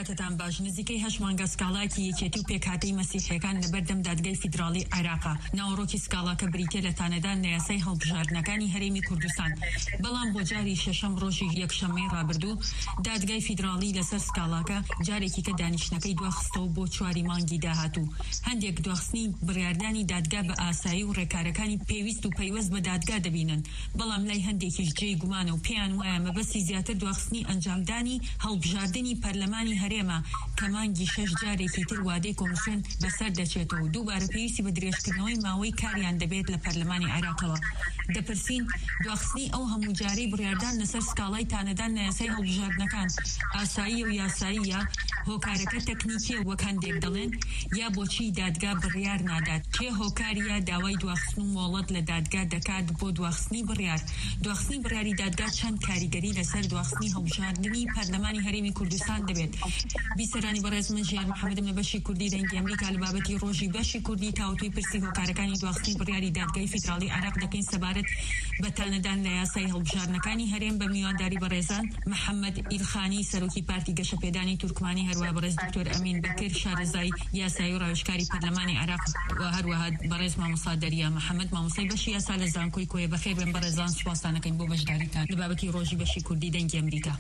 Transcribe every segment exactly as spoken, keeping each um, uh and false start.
کاتتان باش نزیکەی هەشت مانگە سکاڵایەکی یەکێتی و پێکهاتەی مەسیحیەکان لەبەردەم دادگای فیدراڵی عێراقا. ناوەڕۆکی سکاڵاکە بریتە لە تانەدان نایاسای هەڵبژاردنەکانی هەرێمی کوردستان. بەڵام بۆ جاری شەشەم ڕۆژی یەکشەممەی ڕابردوو دادگای فیدراڵی لەسەر سکاڵاکە جارێکی کە دانیشتەکەی دواخستەوە بۆ چواری مانگی داهاتوو. هەندێک دواخستنی بڕیاردانی دادگا بە ئاسایی و ڕێکارەکانی پێویست و پەیوەست بە دادگا دەبینن، بەڵام لای هەندێکیش جێی گومانە و پێیان وایە مەبەستی زیاتر دواخستنی ئەنجامدانی هەڵبژاردننی پەرلەمانی هەرێمە کە مانگی شەش جارێکی تر وادەی کۆمسیۆن بەسەر دەچێتەوە. دووبارە پێویستی بە درێژکردنەوەی ماوەی کاریان دەبێت لە پەرلەمانی عێراقەوە. دەپرسین دواخستنی ئەو هەموو جارەی بڕیاردان لەسەر سکاڵای تانەدان نایاسای هەڵبژاردنەکان ئاسایی و یاساییە، هۆکارەکە تەکنیکیە وەک هەندێک دەڵێن، یا بۆچی دادگا بڕیار نادات؟ کێ هۆکاریە داوای دواخستن و مۆڵەت لە دادگا دەکات بۆ دواخستنی بڕیار؟ دواخستنی بڕیاری دادگا چەند کاریگەری لەسەر دواخستنی هەڵبژاردننی پەرلەمانی هەرێمی کوردستان دەبێت؟ بیسەرانی بەڕێز من ژیان محەممەدم لە بەشی کوردی دەنگی ئەمریکا لە بابەتی ڕۆژی بەشی کوردی تاوتوی پرسی هۆکارەکانی دواخستنی بڕیاری دادگای فیدراڵی عێراق دەکەین سەبارەت بە تانەدان لە یاسای هەڵبژاردنەکانی هەرێم بە میوانداری بەڕێزان محەممەد ئیلخانی سەرۆکی پارتی گەشەپێدانی تورکمانی، هەروەها بەڕێز دکتۆر ئەمین بەکر شارەزای یاسایی و ڕاوێژکاری پەرلەمانی عێراق و هەروەها بەڕێز مامۆستا دەریا محەممەد مامۆستای بەشی یاسا لە زانکۆی کۆیە. بەخێر بێن بەڕێزان، سوپاسانەکەین بۆ بەشداریتان لە بابەتی ڕۆژی بەشی کوردی دەنگی ئەمریکا.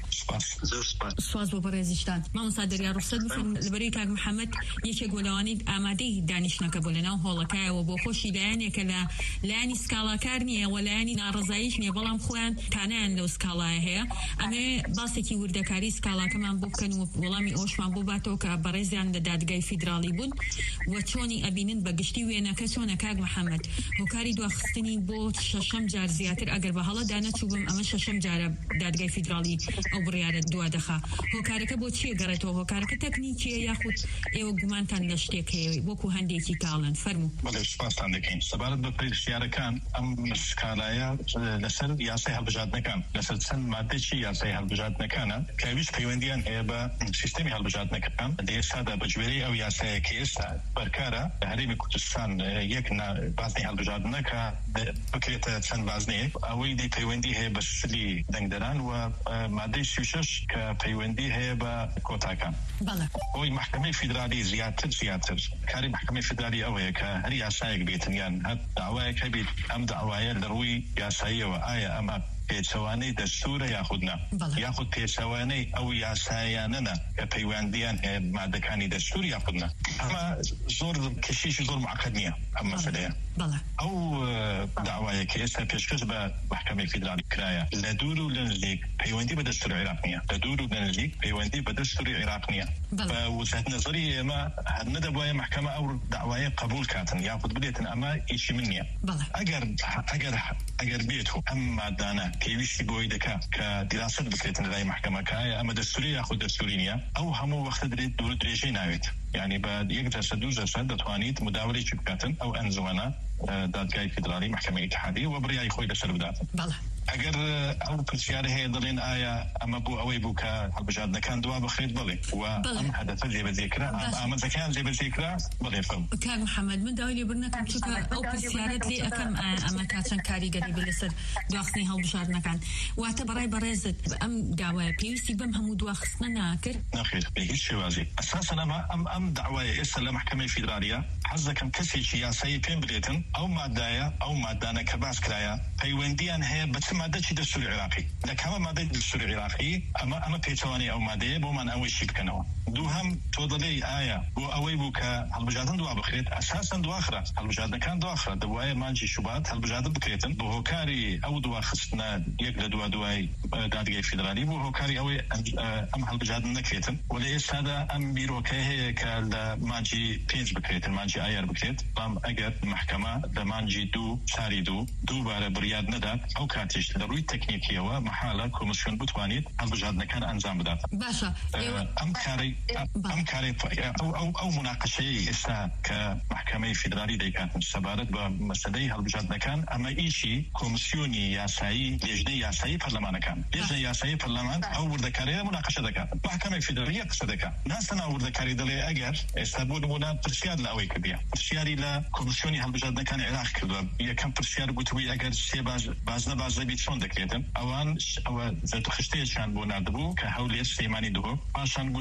سواز بۆ بەڕێزیشتان. مامۆستا دەریا ڕوخسەت بفەرمون لەبەرەوەی کاک محەممەد یەکێک گۆلەوانی ئامادەی دانیشتنەکە بۆ لەناو هۆڵەکایەوە بۆ خۆشی لایەنێکە لە لایانی سکاڵاکار نییە و لایانی ناڕزاییش نییە، بەڵام خۆیان تانیان لەو سکاڵایە هەیە. ئەمێ باسێکی وردەکاری سکاڵاکەمان بۆ بکەن و وەڵامی ئەوشمان بۆ باتەوە کە بەڕێزیان لە دادگای فیدراڵی بوون و چۆنی ئەبینن بە گشتی وێنەکە چۆنە. کاک محەممەد، هۆکاری دواخستنی بۆ شەشەم جار زیاتر ئەگەر بە هەڵەدا نەچوو بم ئەمە شەشەم جارە دادگای فیدراڵی ئەو بڕیارە دوا دەخا. هۆکارەکە بۆ چیە گەڕێتەوە؟ هۆکارەکە تەکنیکیە یاخود ئێوە گومانتان لە شتێک هەیە وەکو هەندێکی کاڵن؟ فەرموو. بەڵێ، سوپاسان دەکەین. سەبارەت بە پرسیارەکان ئەم سکالایە لەسەر یاسای هەڵبژاردنەکان، لەسەر چەند مادەی یاسای هەڵبژاردنەکانە کە ویست پەیوەندیان هەیە بە سیستەمی هەڵبژاردنەکان. ئێستادا بە گوێرەی ئەو یاسایە کە ئێستا بەرکارە لە هەرێمی کوردستان یەک بازنەی هەڵبژاردنە کە بکرێتە چەند بازنەیەک، ئەوەی دی پەیوەندی هەیە بە سلی دەنگدەران و مادەی سی و شەش کە پەیوەندی هەیە بە کۆتاکان. ئەوی محکمەی فیدرالی زیاتر زیاتر کاری محکمەی فیدرالی ئەوەیە کە هەر یاسایەک بێتن یان هەر داوایەک هەبێت ئەم داوایە لە ڕووی یاساییەوە ئایا ئەمە پێچەوانەی دەستورە یاخود نا، یاخود پێچەوانەی ئەو یاسایانەنە کە پەیوەندیان هەیە مادەکانی دەستور یاخود نا. ئەمە زۆر کێشەیەکی زۆر معقد نییە ئەم مەسەلەیە. ئەو داوایە کە ئێستا پێشکەش بە محکمەی فیدرالی کرایە لە دوور و لە نزیک پەیوەندی بە دەستوری عێراق نییە، لە دوور و لە نزیک پەیوەندی بە دەستوری عێراق نییە. بە وجهة نظری ئێمە هەر نەدەبوایە محکمە ئەو داوایە قبول کاتن یاخود بدێتن ئەمە ئیشی من نییە. ئەگەر ئەگەر ئەگەر بێت و ئەم مادانە پێویستی بۆی دەکات کە دیراست بکرێتن لای محکمەکایە ئەمە دەستوری یاخود دەستوری نییە، ئەو هەموو وەختە دەبێت دوور درێژەی ناوێت، یعنی بە یەک جەسەد دوو جەسەد دەتوانیت مداولێکی بکاتن ئەو ئەنجومەنە دادگای فیدرالی محکمەی اتحادیە و بڕیای خۆی لەسەر بداتن. ئەگەر ئەو پرسیارە هەیە دەڵێن ئایا ئەمە بۆ ئەوەی بوو کە هەڵبژاردنەکان دوا بخرێت؟ بڵێ، و ئەم هەدەفە جێبەجێکرا، ئامانجەکان جێبەجێکرا. بڵێ فەرموو. کاک محەممەد، من داوای لێبوور نەکەم چونکە ئەو پرسیارەت لێ ئەەکەم ئەمە تا چەند کاریگەری بێ لەسەر دواخستنی هەڵبژاردنەکان. واتە بەڕای بەڕێزت ئەم داوایە پێویستی بەم هەموو دواخستنە ناکرد؟ نەخێر، بە هیچ شێوازی. ئەساسەن ئەمە ئەم ئەم داوایە ئێستا لە محکمەی فیدرالیە حەز دەکەم کەسێکی یاسایی پێم بدێتن ئەو مادایە ئەو مادانە کە باس کرایە پەیوەندیان هەیە بە چ مادەی دەستوری عێراقی، لە کامە مادەی دەستوری عێراقی ئەمە ئەمە پێچەوانی ئەو مادەیە بۆمان ئەوەی شی بکەنەوە. دوو هەم تۆ دەڵێی ئایا بۆ ئەوەی بوو کە هەڵبژاردن دوا بخرێت؟ ئەساساً دواخرا، هەڵبژاردنەکان دواخرا، دەبوایە مانجی شوبات هەڵبژاردن بکرێتن بۆ هۆکاری ئەو دواخستنە یەک لە دوا دوای دادگای فیدرالی بۆ هۆکاری ئەوەی ئەم هەڵبژاردن نەکرێتن. وەلە ئێستادا ئەم بیرۆکەی هەیە کە لە مانجی پێنج بکرێتن، مانجی ئایار بکرێت، بەڵام ئەگەر محکەمە لە مانجی دوو چاری دوو دووبارە بڕیار نەدات، ئەو کاتیش لە ڕووی تەکنیکیەوە محالە کۆمسیۆن بتوانێت هەڵبژاردنەکان ئەنجام بدات. باشە، ئەم کاری ئەم کاری ئەو مناقەشەی ئێستا کە محکمەی فیدرالی دەیکاتن سەبارەت بە مەسەلەی هەڵبژاردنەکان، ئەمە ئیشی کۆمسیۆنی یاسایی، لێژنەی یاسایی پەرلەمانەکان، لێژنەی یاسایی پەرلەمان ئەو وردەکاریە مناقەشە دەکات. محکمەی فیدرالی قسە دەکات، ناستەنا وردەکاری دەڵێ ئەگەر ئێستا بۆ نمونە پرسیار لە ئەوەی کردیە، پرسیاری لە کۆمسیۆنی هەڵبژاردنەکان عێراق کردووە، یەکەم پرسیار گوتووی ئەگەر سێ بازنە بازەبی چۆن دەکرێتن؟ ئەوان ئەوە خشتەیەکیان بۆ نردبوو کە هەولێر سلەیمانی دووە، پاشان گوتو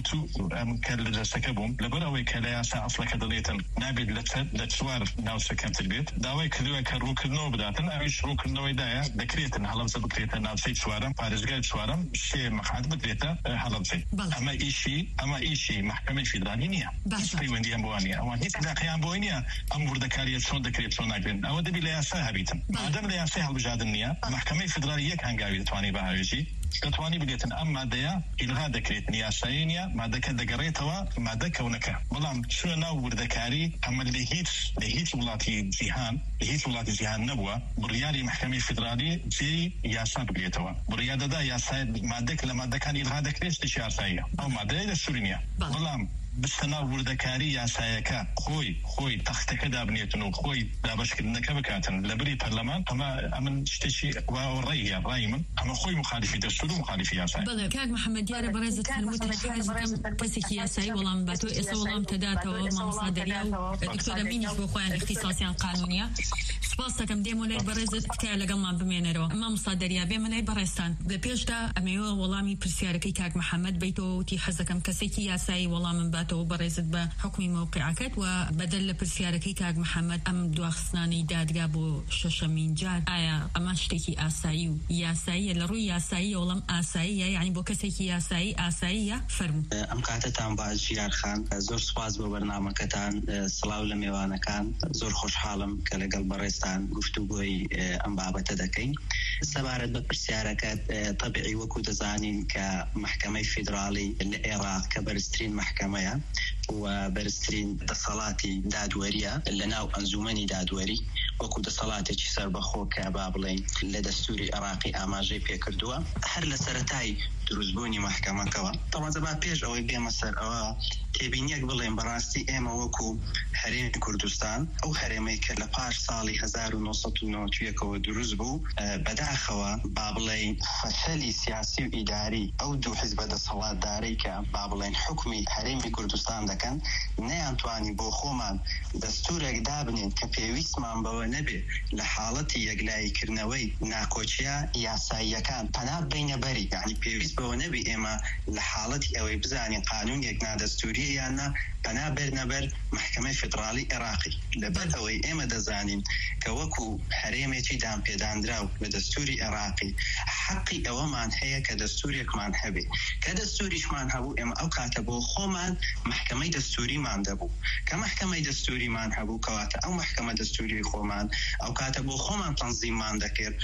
ام كل سكبهم لبروي كلاسا اصلا كدليتن نابد لتسوار ناو سكنت البيت داوي كذا كرو كنو بداتن ايش رو كنو يدايا دكريتن حلب زبكريتن ناو سيت سوارم فارزقال سوارم شيء مقعد بدريتا حلب سي اما ايشي اما ايشي محكمه فيدراليه في وندي امبوانيا او هيك ذا قيام بوينيا امور دكاريه شلون دكريت شلون اجن او دبي لياسا هبيتن ادم لياسا هالبجادنيه محكمه فيدراليه كان قاوي تواني بهاجي كتواني بديتن أما ديا إلغاء دكريت نياساينيا ما دك دقريتوا ما دك ونكا والله شو ناور ذكاري أما اللي هيت اللي هيت ولاتي جيهان اللي هيت ولاتي جيهان نبوة بريالي محكمة فيدرالية زي ياسا بديتوا بريادة دا ياسا ما دك لما دكان إلغاء دكريت تشياسايا أو ما ديا السورينيا والله بستناور ذكاري ياسايكا خوي خوي تختك دابنيتنو خوي دابشكلنك بكاتن لبري برلمان أما أمن شتشي والرأي الرأي من أما خوي مخالفي دستور مخالفي ياساي بله كاك محمد يارا برزت فرموت الحاج كم كسك ياساي والله مباتو إسا والله امتداتا وما مصادريا دكتورة مينيش بخوان اختصاصيا قانونية سباستا كم ديمو لي برزت كايا لقلنا بمينرو ما مصادريا بيما لي برزتان بلبيش دا أميو والله مي برسياركي كاك محمد بيتو تي حزكم كسك ياساي والله من باتو برزت بحكم موقعكت وبدل برسياركي كاك محمد أم دواخصناني دادقا بو ششمين جاد آيا أماشتكي آسايو ياساي لروي ياساي ولم آسايا يعني بو كسيكي ياساي آسايا فرمو أم قاعدتان باز جيار خان زور سواز ببرنامج كتان صلاة لميوانا كان زور خوش حالم كالقلب بريستان قفتو بوي أم بابا تدكي سبارت ببرسياركت طبيعي وكو دزانين كمحكمة فيدرالي العراق كبرسترين محكمة وبرسترين دصلاتي دادوريا لناو أنزومني دادوري وكو دصلاتي جسر بخو كبابلين لدستوري عراقي أماجي بيكردوا هر لسرتاي دروزبوني محكمة كوا طبعا زبا بيش أو بيما سر أو تبينيك بلين براستي إما وكو حريم كردستان أو حريمي كالباش صالي هزار ونصط ونوتويك ودروزبو بداخوا بابلين فشلي سياسي وإداري أو دو حزب دصلات داري كبابلين حكمي حريمي كردستان دكان نيانتواني بوخومان دستورك دابنين كبيويسمان بو نبي لحالتي يقلاي كرنوي ناكوشيا ياسايا كان تناب بين بري يعني بيويس بو نبي إما لحالتي أو بزاني قانون يقنا دستوري يعني أنا برنبر محكمة فيدرالي عراقي لبر أوي إما دزانين كوكو حريمي دام بيدان دراو بدستوري عراقي حقي أو مان هي كدستوري كمان هبي كدستوري شمان هبو إما أو كاتبو خومان محكمة دستوري مان دبو كمحكمة دستوري مان هبو كواتا أو محكمة دستوري خومان أو كاتبو خومان تنظيم مان ذكر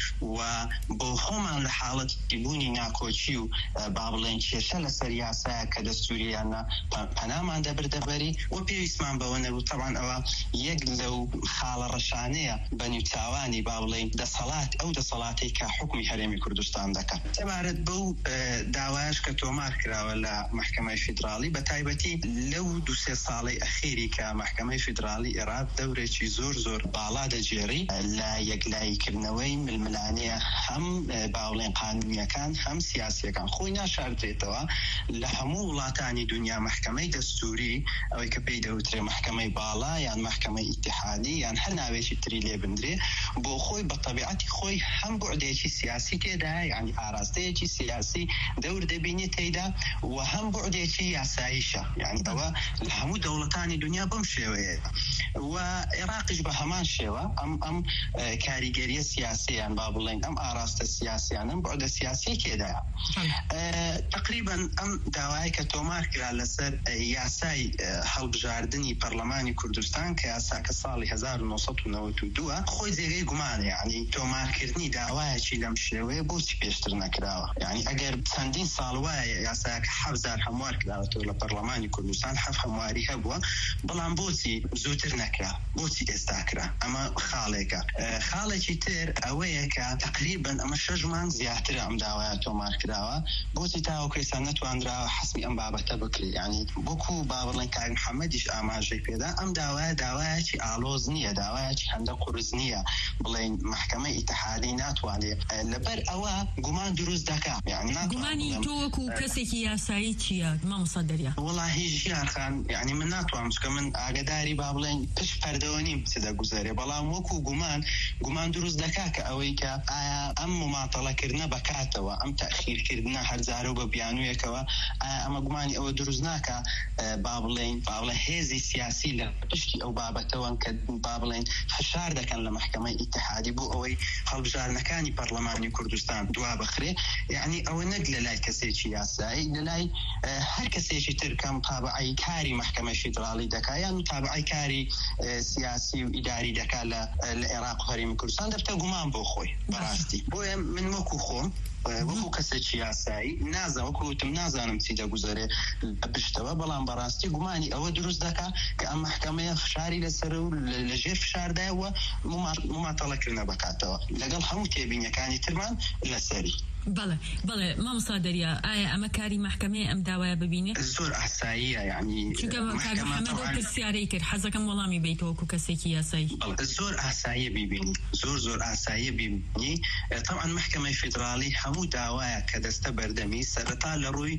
وبو خومان لحالة يبوني ناكوشيو بابلين شيشة لسرياسة كدستوري أنا أنا مان دبر بري وبيسمان بونه طبعا أو يجلو خال رشانية بني تاواني باولين ده صلاة أو ده صلاتي كحكم حريمي كردستان دكا تبارد بو دعواش كتومار كرا ولا محكمة فيدرالي بتايبتي لو دوسي صالي أخيري كمحكمة فيدرالي إراد دوري زور زور بالاد جيري لا يجلاي كرنوي من الملانية هم باولين قانونية كان هم سياسية كان خوينا شارتيتوا لحمو ولاتاني دنيا محكمة دستوري أو كبيدة وتري محكمة بالا يعني محكمة اتحادي يعني حنا بيش تريلي بندري بو خوي بطبيعتي خوي هم بعديشي سياسي كده يعني عراستيشي سياسي دور دبيني تيدا وهم بعديشي ياسايشة يعني دوا الحمو دولتاني دنيا بمشيوية وعراقش بهمان شيوة أم أم كاريجرية سياسية يعني بابلين أم عراست السياسي يعني أم بعد السياسي كده أه تقريبا أم دواي كتومار كلا لسر ياساي هەڵبژاردننی پەرلەمانی کوردستان کە یاساکە ساڵی هەزار و نۆسەد و نەوەت و دووە خۆی جێگەی گومانە یعنی تۆمارکردنی داوایەکی لەم شێوەیە بۆچی پێشتر نەکراوە یعنی ئەگەر چەندین ساڵ وایە یاساکە حەفزار هەموار کراوەتەوە لە پەرلەمانی کوردستان حەف هەمواری هەبووە بەڵام بۆچی زووتر نەکرا بۆچی ئێستا کرا ئەمە خاڵێکە خاڵێکی تر ئەوەیە کە تقریبا ئەمە شەش مانگ زیاترە ئەم داوایە تۆمار کراوە بۆچی تاوەکەیسان نەتوانراوە حەسمی ئەم بابەتە بکرێت یعنی بۆکو باوەڕڵێن کاک محەممەدیش ئاماژەی پێدا ئەم داوایە داوایەکی ئالۆز نییە داوایەکی هەندە قورس نییە بڵێن محکمە ئیتحادی ناتوانێت لەبەر ئەوە گومان دروست دەکات یعنی گومانی تۆ وەکو کەسێکی یاسایی چییە مامۆستا دەریا وەڵاهی ژیارخان یعنی من ناتوانم چکە من ئاگداری با بڵێن پشت پەردەوە نیم چ دەگوزارێ بەڵام وەکو گومان گومان دروست دەکات کە ئەوەی کە ئایا ئەم مماتەڵەکردنە بکاتەوە ئەم تەخیرکردنە یانە هەرجارە بە بیانوویەکەوە ئەمە گومانی ئەوە دروست ناکە با بڵێن با بڵێ هێزی سیاسی لە پشتی ئەو بابەتەوەن کە با بڵێن فشار دەکەن لە محکەمەی ئیتحادی بۆ ئەوەی هەڵبژارنەکانی پەرلەمانی کوردستان دوا بخرێ. یعنی ئەوە نەک لە لای کەسێکی یاسایی، لە لای هەر کەسێکی تر کەم تابعی کاری محکەمەی فیدراڵی دەکا یان تابعی کاری سیاسی و ئیداری دەکا لە عێراق و هەرێمی کوردستان دەبتە گومان بۆ خۆی بەڕاستی. بۆیە من وەکو خۆم وەکو کەسێکی یاسایی نازانم وەکوتم نازانم چی دەگوزارێ پشتەوە، بەڵام بەڕاستی گومانی ئەوە دروست دەکا کە ئەم محکەمەیە فشاری لەسەر و لەژێر فشاردایەوە مماتەڵەکردنە بکاتەوە لەگەڵ هەموو تێبینیەکانی ترمان لەسەری. بەڵێ بەڵێ مامۆستا دەریا، ئایا ئەمە کاری محکەمەیە ئەم داوایە ببینێ؟ زۆر ئاساییە، یعنی چونکە محەممەد پرسیارەی کرد حەزەکەم وەڵامی بیت وەکو کەسێکی یاسایی. زۆر ئاساییە بیبینی، زۆر زۆر ئاساییە بیبینی. طبعا محکەمەی فیدراڵی هەموو داوایە کە دەستە بەردەمی سەرەتا لە ڕووی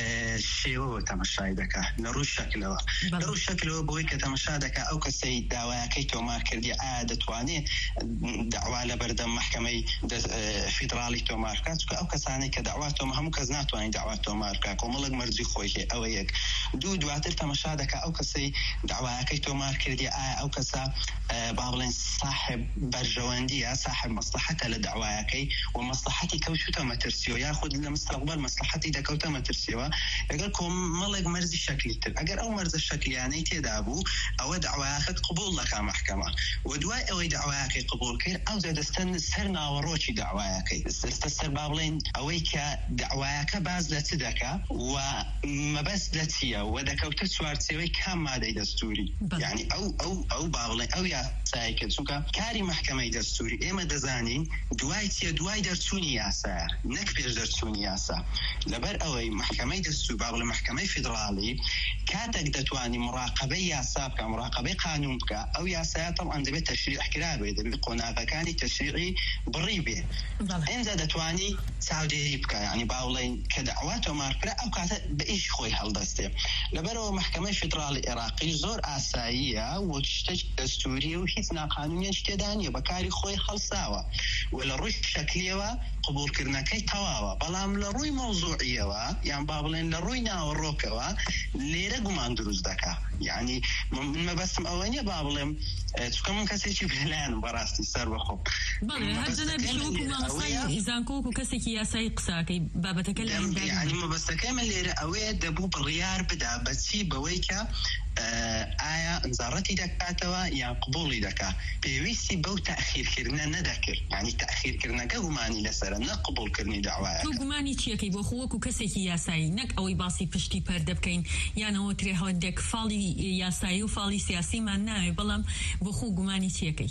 شێوەوە تەمەشای دەکا، لە ڕووی شەکلەوە لە ڕووی شەکلەوە بۆی کە تەمەشا دەکا ئەو کەسەی داوایەکەی تۆمار کردی ئایا دەتوانێت داوا لە بەردەم محکەمەی فیدراڵی تۆمار بکات. ئەو کەسانەی کە داوا تۆمە هەموو کەس ناتوانین داوا تۆمار بکات، کۆمەڵێک مەرجی خۆی هەیە. ئەوە یەک. دوو دواتر تەمەشا دەکا ئەو کەسەی داوایەکەی تۆمار کردی ئایا ئەو کەسە با بڵێن صاحب بەرژەوەندیە، صاحب مەسلحەتە لە داوایەکەی و مەسلحەتی کەوتوتە مەترسیەوە یاخود لە مستەقبەل مەسلحەتی دەکەوتە مەترسیەوە لەگەڵ کۆمەڵێک مەرجی شەکلی تر. ئەگەر ئەو مەرجە شەکلیانەی تێدا بوو ئەوە داوایەکەت قبول دەکا محکەمە، و دوای ئەوەی داوایەکەی قبول کرد ئەو دەستەن سەر ناوەڕۆکی داوایەکەی، دەستە سەر با بڵێن ئەوەی کە داوایەکە باز لە چ دەکا و مەبەست لە چییە و دەکەوتە چوارچێوەی کام مادەی دەستوری. یعنی ئەو ئەو ئەو با بڵێن ئەو یاسایی کرد، چونکە کاری محکەمەی دەستوری ئێمە دەزانین دوای چیە، دوای دەرچوونی یاسایە نەک پێش دەرچوونی یاسا. لەبەر ئەوەی محکەمەی دەستوری با بڵێن محکەمەی فیدراڵی کاتێک دەتوانی مراقبەی یاسا بکە، مراقبەی قانون بکە، ئەو یاسایە طبعاً دەبێت تەشریع کرا بێت، دەبێت قۆناغەکانی تەشریعی بڕی بێ. ئێنجا دەتوانی چاودێری بکە، یعنی باوڵێن کە داوا تۆمار کرا ئەو کاتە بە ئیشی خۆی هەڵدەستێ. لەبەرەوە محکەمەی فیدراڵی عێراقی زۆر ئاساییە و شتێک دەستوریە و هیچ ناقانونیان تێدا نیە، بەکاری خۆی هەڵساوە و لە ڕووی شەکلیەوە قبولکردنەکەی تەواوە. بەڵام لە ڕووی مەوزوعیەوە یان با بڵێن لە ڕووی ناوەڕۆکەوە لێرە گومان دروست دەکا. یعنی من مەبەستم ئەوە نیە با بڵێم چونکە من کەسێکی بەلایەنم بەڕاستی سەر بەخۆم. بەڵێ هەرجەنە بشوەکو مامۆستای زانکۆ و کەسێکی یاسایی قساکەی بابەتەکە لە یعنی مەبەستەکەی من لێرە ئەوەیە دەبوو بڕیار بدا بەچی بەوەی کە ئایا ئەنزاڕەتی دەکاتەوە یان قبوڵی دەکا. پێویستی بەو تەخیرکردنە نەدەکرد، یعنی تەخیرکردنەکە گومانی لەسەرە نە قبوڵکردنی داوایە. تۆ گومانی چیەکەی بۆ خۆوەکو کەسێکی یاسایی، نەک ئەوەی باسی پشتی پەردە بکەین یانەوە ترێ هەندێک فاڵی یاسایی و فاڵی سیاسیمان ناوێ، بەڵام بۆ خۆ گومانی چیەکەی؟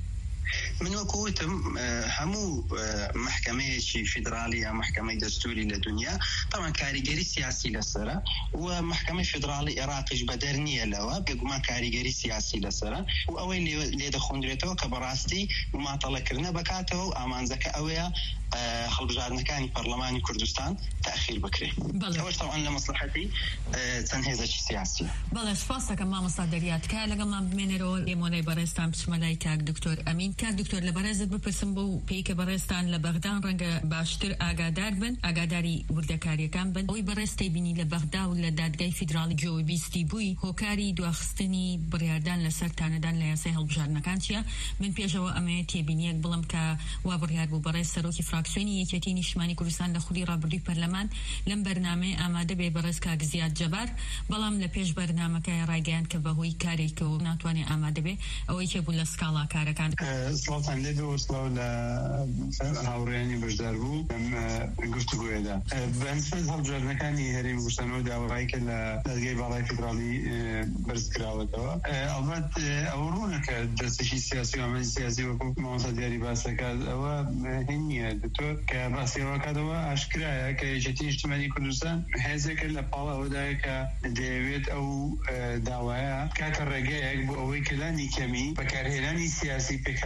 من وەکوتم هەموو محکەمەیەکی فیدراڵی یا محکەمەی دەستوری لە دنیا طبعا کاریگەری سیاسی لەسەرە و محکەمەی فیدراڵی عێراقیش بەدەر نییە لەوە بێگومان کاریگەری سیاسی لەسەرە و ئەوەی لێ دەخوندرێتەوە کە بەڕاستی مماتەڵەکردنە بکاتەوە و ئامانجەکە ئەوەیە هەڵبژاردنەکانی پەرلەمانی کوردستان تەخیر بکرێت. ئەوەش طبعا لە مەسلحەتی چەند هێزێکی سیاسی. بەڵێ سپاس دەکەم مامۆستا دەریا، تکایە لەگەڵمان بمێنەرەوە لێمۆلای بەڕێستان بچمە لای کاک دکتۆر ئەمین. کاک دکتۆر لە بەڕێزت بپرسم بۆ پێی کە بەڕێستان لە بەغدان ڕەنگە باشتر ئاگادار بن، ئاگاداری وردەکاریەکان بن. ئەوەی بەڕێستی بینی لە بەغدا و لە دادگای فیدراڵی جۆی بیستی بووی هۆکاری دواخستنی بڕیاردان لەسەر تانەدان لە یاسای هەڵبژاردنەکان چیە؟ من پێشەوە ئەمەیە تێبینیەک بڵم کە وا بڕیار بوو بەڕێز سەرۆکی فراکسیۆنی یەکێتی نیشتمانی کوردستان لە خودی ڕابردووی پەرلەمان لەم بەرنامەیە ئامادە بێ بەڕێز کاک زیاد جەبار، بەڵام لە پێش بەرنامەکە ڕایگەیاند کە بەهۆی کارێکەوە ناتوانێت ئامادە بێ، ئەوەی کە بوو لە سکاڵا کارەکان. سڵاتان لێ وەسڵاو لە هاوڕێیانی بەشدار بوو گفتوگوێدا بەنسبەت هەڵبژاردنەکانی هەرێمی کوردستانەوە داوای کە لە دادگای باڵای فیدراڵی بەرز کراوەتەوە. ئەڵبەت ئەوە ڕوونەکە دەستێکی سیاسی و ئامانجی سیاسی وەکو مامۆستا دیاری باس دەکات ئەوە هین نییە. دکتۆر کە باسیەوە کاتەوە ئاشکرایە کە یەکێتی نیشتیمانی کوردستان هێزێکە لە پاڵ ئەوەدایە کە دەیەوێت ئەو داوایە کاتە ڕێگەیەک بۆ ئەوەی کە لانی کەمی بەکارهێنانی سیاسی پێکهاتەکان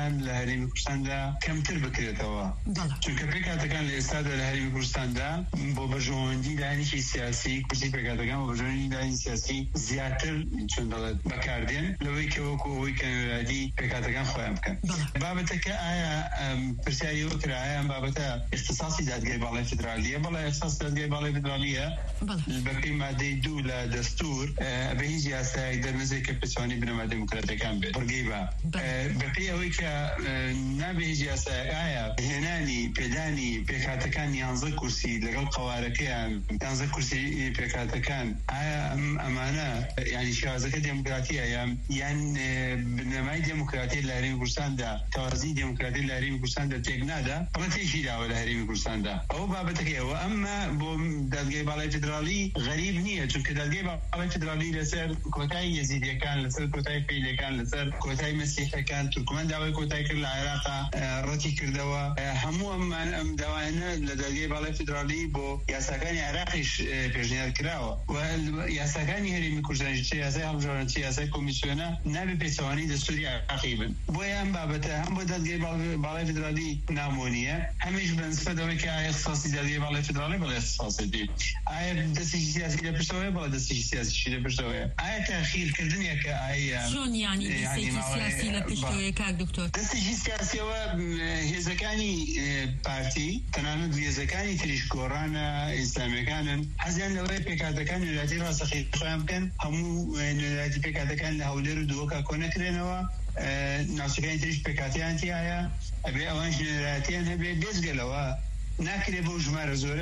پێکاتەکان لە هەرێمی کوردستاندا کەمتر بکرێتەوە چونکە پێکاتەکان لە ئێستادا لە هەرێمی کوردستاندا بۆ بەژۆندی دانیشی سیاسی کورسی پێکاتەکان بۆ بەژۆندی دانی سیاسی زیاتر چۆن دەڵێت بەکاردێن لەوەی کە وەکو ئەوەی کە نوێرادی پێکاتەکان خۆیان بکەن بابەتەکە ئایا پرسیاریەوە کرا ئایا ئەم بابەتە اختصاصی دادگای باڵای فیدرالیە بەڵێ اختصاص دادگای باڵای فیدرالیە بەپێی مادەی دوو لە دەستور بە هیچ یاسایەک دەرنەزێت کە پێچوانی بنەما دموکراتەکان بێت بڕگەی بە بەپێی ئەوەی کە نابێ هیچ یاسایەک ئایا هێنانی پێدانی پێکاتەکان یانزە کورسی لەگەڵ قەوارەکەیان یانزە کورسی پێکاتەکان ئایا ئەمانە یعنی شێوازەکە دموکراتیە یان بنەمای دموکراتی لە هەرێمی کوردستاندا تەوازی دموکراتی لە هەرێمی کوردستاندا تێک نادا بەڵام تێکی داوە لە هەرێمی کوردستاندا ئەوە بابەتەکەیەوە ئەمما بۆ دادگای باڵای فیدرالی غەریب نییە چونکە دادگای باڵای فیدرالی لەسەر کۆتایی یەزیدیەکان لەسەر کۆتایی فەیلەکان لەسەر کۆتایی مەسیحەکان تورکمان داوای کۆتایی کرد لە عێراقا ڕەتی کردەوە هەموو ئەممان ئەم داوایانە لە دادگای باڵای فیدرالی بۆ یاساکانی عێراقیش پێشنیار کراوە و یاساکانی هەرێمی کوردستان چ یاسای هەڵبژاردن چ یاسای کۆمیسیۆنە نابێ پێچەوانی دەستوری عێراقی بن بۆیە ئەم بابەتە هەم بۆ دادگای باڵای فیدرالی نامۆنیە هەمیش بەنسبەتەوەی کە ئایا اختصاصی دادگای باڵای فیدرالی بەڵێ اختصاصێتی ئایا دەستێکی سیاسی لە پشتەوەیە بەڵێ دەستێکی سیاسیشی لە پشتەوەیە ئایا تاخیرکردنیە کە ئایا چۆن یانی دەستێکی سیاسی لە پشتەوەیە کاک دکتۆر دەستێکی سیاسیەوە هێزەکانی پارتی تەنانەت هێزەکانی تریش گۆڕانە ئیسلامیەکانن حەزیان لەوەی پێکاتەکان نوێراتی ڕاستەقی خۆیان بکەن هەموو نوێراتی پێکاتەکان لە هەولێر و دووەکە کۆنەکرێنەوە ناوچەکانی تریش پێکاتیانتی هەیە ئەبێ ئەوانش نوێراتیان هەبێ بێزگەلەوە ناکرێ بۆ ژمارە زۆرە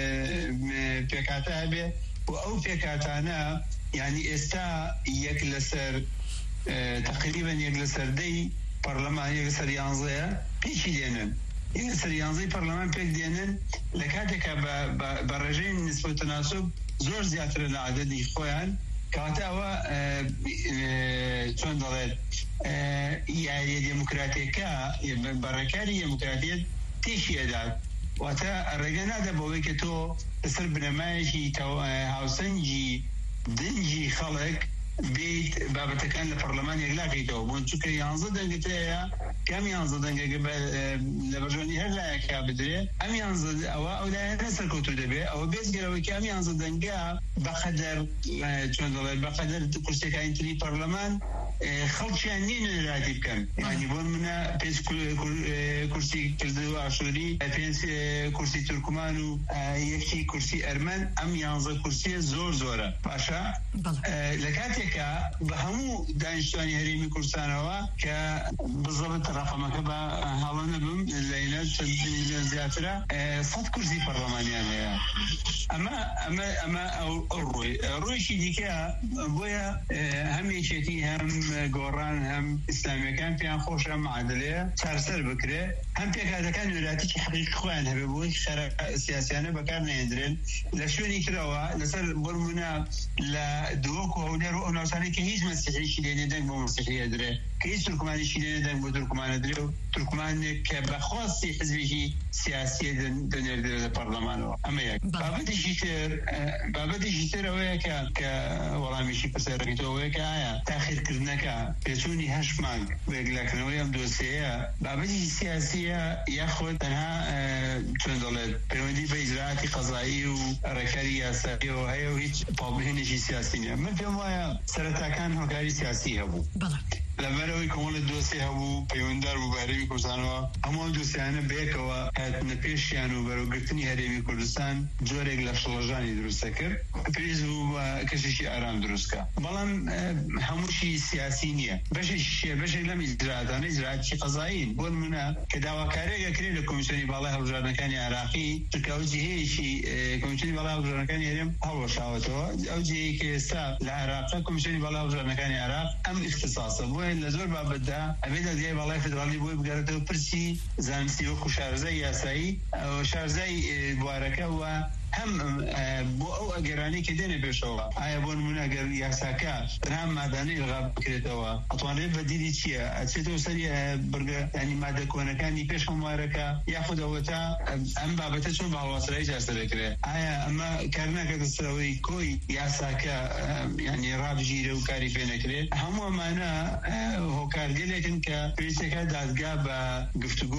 پێکاتە هەبێ و ئەو پێکاتانە یعنی ئێستا یەک لەسەر تقریبا یەک لەسەر دەی پەرلەمان یەک لەسەر یانزەیە پێچی دێنن یەک لەسەر یانزەی پەرلەمان پێک دێنن لە کاتێکە بە ڕێژەی نسبە و تەناسب زۆر زیاترە لە عەدەدی خۆیان کاتەوە چۆن دەڵێت یاریە دموکراتیەکە بەڕێکاری دموکراتیەت تێشی ئەدات واتە ڕێگە نادە بەوەی کە تۆ لەسەر بنەمایەکی هاوسەنگی دنجی خەڵک بێت بابەتەکان لە پەرلەمان یەکلاکەیتەوە بۆ چونکە یانزە دەنگت هەیە کام یانزە دەنگە لە بەژۆنی هەر لایەکا بدرێ ئەم یانزە ئەوە ئەو لایەنە سەرکەوتوو دەبێ ئەوە بێزگەرەوەی کە ئەم یانزە دەنگە بەقەدەر چۆن دەڵێت بەقەدەر کورسیەکانی تری پەرلەمان خەڵکیان نیە نوێراتی بکەن یعنی بۆ منە پێنج کورسی کردو ئاشووری پێنج کورسی تورکمان و یەکی کورسی ئەرمەن ئەم یانزە کورسیە زۆر زۆرە باشە لە کاتێکە بە هەموو دانیشتوانی هەرێمی کوردستانەوە کە بزەبت ڕەقەمەکە بە هەڵە نەبم لەینە چەند زیاترە سەد کورسی پەرلەمانیان هەیە ئەمە ئەمە ئەمە ئەو ڕۆی ڕۆیشی دیکە بۆیە هەم یەکێتی هەم گۆڕان هەم ئیسلامیەکان پێیان خۆش ئەم معادلەیە چارەسەر بکرێ هەم پێکاتەکان نوێراتێکی حەقیقی خۆیان هەبێ بۆی خەرە سیاسیانە بەکار نەهێنرێن لە شوێنی ترەوە لەسەر بۆرمونە لە دووەک و هەولێر و ئەو ناوچانەی کە هیچ مەسیحییشی لێنێ دەنگ بۆ مەسیحیە درێ کە هیچ تورکمانیشی لێنێ دەنگ بۆ تورکمانە درێ و تورکمانێک کە بەخواستی حزبێکی سیاسیە دەنێردرێت لە پەرلەمانەوە ئەمە یەک بابەتێکی تر بابەتێکی تر ئەوەیە کە کە وەڵامیشی پرسیارەکەیتەوەیە کە ئایا تاخیرکردنەکە پێچوونی هەشت مانگ وێگلاکردنەوەی ئەم دۆسیەیە بابەتی سیاسیە یاخۆت تەنها چۆن دەڵێت پەیوەندی بە ئیجراعاتی قەزایی و ڕێکاری یاساییەوە هەیە و هیچ پاڵبهێنێکی سیاسی نییە من پێم وایە سەرەتاکان هۆکاری سیاسی هەبوو لەبەرەوەی کۆمەڵە دۆسی هەبوو پەیوەنددار بوو بە هەرێمی کوردستانەوە هەموو دۆسیانە بەیەکەوە هاتنە پێشیان و بەرەوگرتنی هەرێمی کوردستان جۆرێک لە شڵەژانی دروستە کرد پێویست بوو بە کەشێکی ئارام دروستکە بەڵام هەمووشی سیاسی نییە بەشێکی بەشێک لەم ئیجراعاتانە ئیجراعاتی قەزایین بۆ نمونە کە داواکاریەکە کرێت لە کۆمیسیۆنی باڵای هەڵبژاردنەکانی عێراقی چونکە ئەو جهەیەکی کۆمیسیۆنی باڵای هەڵبژاردنەکانی هەرێم هەڵوەشاوەتەوە ئەو جهەیە کە ئێستا لە عێراقا کۆمیسیۆنی باڵای هەڵبژاردنەکانی عێراق ئەم اختصاصە بۆ لە زۆر بابەتدا ئەبێ دادگای باڵای فیدرالی بۆی بگەڕێتەوە پرسی زانستی وەکو شارەزای یاسایی شارەزای بوارەکە و هم بۆ ئەو ئەگەرانی کە دێنێ پێشەوە ئایا بۆ نمونە ئەگەر یاساکە تەنها مادانەی ئلغا بکرێتەوە ئەتوانرێت بەدیلی چییە ئەچێتەوە سەری بەرگە ینی مادە کۆنەکانی پێش هەموارەکە یاخود ئەوەتا ئەم بابەتە چۆن باڵواسرایی جارسە دەکرێت ئایا ئەمە کار ناکاتە سەرەوەی کۆی یاساکە ینی ڕابژیرە و کاری پێ نەکرێت هەموو ئەمانە هۆکارگەلێکن کە پێویستەکە دادگا بە گفتوگۆ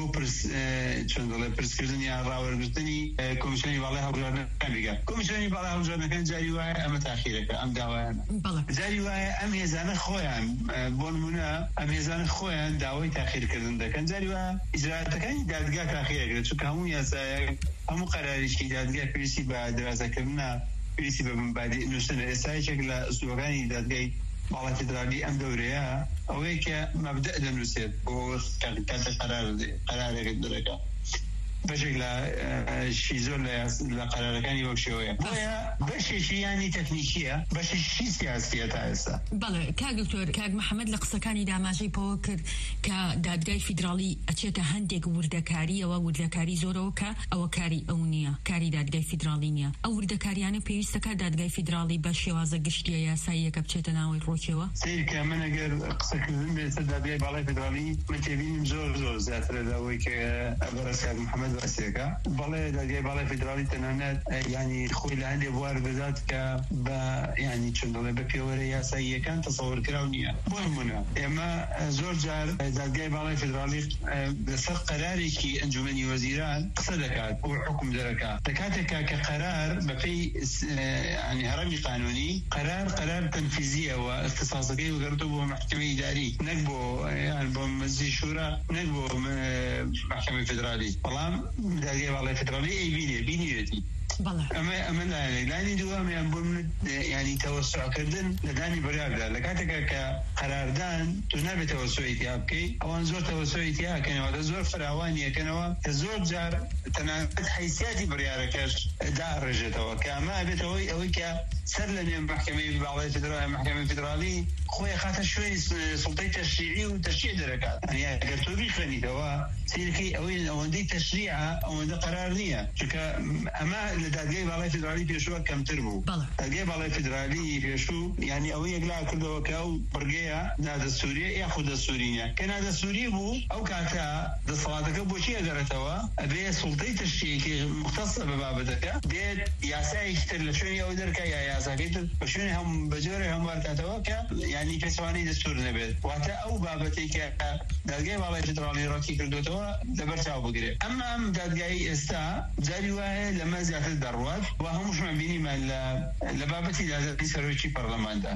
چۆن دەڵێ پرسکردن یا ڕاوەرگرتنی کۆمیسیۆنی باڵای هەڵبژاردنەکان بگات کۆمیسیۆنی باڵای هەڵبژاردنەکان جاری وایە ئەمە تاخیرەکە ئەم داوایانە جاری وایە ئەم هێزانە خۆیان بۆ نمونە ئەم هێزانە خۆیان داوای تاخیرکردن دەکەن جاری وایە ئیجراعاتەکانی دادگا تاخیرەکرێت چونکە هەموو یاسایەک هەموو قەراریشکی دادگا پێویستی بە دراسەکردنە پێویستی بە بنبادی نووسنە ئێستا یەکێک لە ئوسلوبەکانی دادگای باڵای فیدرالی ئەم دەورەیە ئەوەیە کە مەبدەء دەنووسێت بۆ کاتە قەرارێک دەرەکە بەشێک لە شی زۆر لە قەرارەکانی وەک شێوەیە بۆیە بەشێکی ینی تەکنیکیە بەشێکی سیاسیە تا ئێستا بەڵێ کاک دکتۆر کاک محەممەد لە قسەکانی داماژەی پەوە کرد کە دادگای فیدرالی ئەچێتە هەندێک وردەکاریەوە وردەکاری زۆرەوە کە ئەوە کاری ئەو نییە کاری دادگای فیدرالی نییە ئەو وردەکاریانە پێویستەکە دادگای فیدرالی بە شێوازە گشتیە یاساییەکە بچێتە ناوەی ڕۆکێوە سیرکە من ئەگەر قسەکردن بێتە دادگای باڵای فیدرالی من تێبینیم زۆر زۆر زیاترە لەوەی کە بەڕێز کاک محەممەد باسیەکە بەڵێ دادگای باڵای فیدرالی تەنانەت ینی خۆی لە هەندێک بوار بدات کە بە ینی چۆن دەڵێ بە پێوەرە یاساییەکان تەسەوورکراو نییە بۆ نمونە ئێمە زۆر جار دادگای باڵای فیدرالی لەسەر قەرارێکی ئەنجومەنی وەزیران قسە دەکات و حکم دەرەکات لە کاتێکا کە قەرار بەپێی ینی هەڕەمی قانونی قەرار قەرار تەنفیزیەوە اختصاصەکەی وەگەڕێتەوە بۆ محکەمەی ئیداری نەک بۆ یان بۆ مەجلیسی شورا نەک بۆ محکەمەی فیدرالی بەڵام دادگای باڵای فیدرالی ئەی بینێ بینیوێتی ئەمە ئەمە لانی دووەمیان بۆ ینی تەوەسعکردن لە دانی بەریاردا لە کاتێکە کە قەراردان تو نابێت تەوەسعیتیا بکەیت ئەوان زۆر تەوەسعیتیاکەنەوە لە زۆر فراوانیەکەنەوە کە زۆر جار تەنانەت حیثیاتی بڕیارەکەش داڕێژێتەوە کە ئەمە بێت ئەوەی ئەوەی کە سەر لە نێو محکەمەی باڵای فیدرالی محکەمەی فیدرالی خۆی خاتە شوێنی سوڵتەی تەشریعی و تەشریع دەرەکات ئەگەر تۆ بیخوێنیتەوە سیرەکەی ئەوەی ئەوەندەی تەشریعە ئەوەندە قەرار نییە چونکە ئەمە لە دادگای باڵای فیدرالی پێشوە کەمتر بوو دادگای باڵای فیدرالی پێشوو ینی ئەوەی یەکلا کردەوە کە ئەو بڕگەیە نادەستوریە یاخود دەستوریە کە نادەستوری بوو ئەو کاتە دەسەڵاتەکە بۆچی ئەگەڕێتەوە ئەبێ سوڵتەی تەشریعی مختصە بە بابەتەکە بێت یاسایەکی تر لە شوێنی ئەو دەرکە یا یاساکەی تر بە شوێنی هەم بەجۆرە هەموار کاتەوە کە ینی پێچەوانەی دەستور نەبێت واتە ئەو بابەتەی کە دادگای باڵای فیدرالی ڕەتی کردوێتەوە لەبەرچاو بگرێت ئەمما ئەم دادگای ئێستا جاری وایە لەمە زیاتر دەڕوات و هەمووشمان بینیمان لە بابەتی دادگای سەرۆکی پەرلەماندا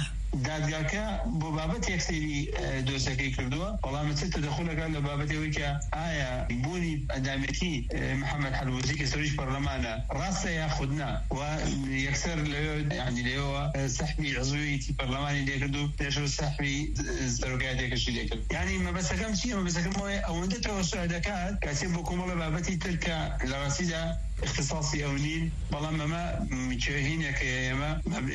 دادگاکە بۆ بابەت یەکسەری دۆسەکەی کردووە بەڵام چ تەدەخولەکە لە بابەتەوەی کە ئایا بوونی ئەندامەتی محەممەد حەلووزی کە سەرۆکی پەرلەمانە ڕاستە یاخود نا و یەکسەر لەوێ ینی لەوێەوە سەحبی عزوویەتی پەرلەمانی لێکرد و پێشەوە سەحبی سەرۆکایەتێکەشی لێکرد ینی مەبەستەکەم چییە مەبەستەکەم ئەوەندە تەوەسع دەکات کاتێ بۆ کۆمەڵە بابەتی تر کە لە ڕاستیدا اختصاصی ئەو نین بەڵام ئەمە هینێکە ئێمە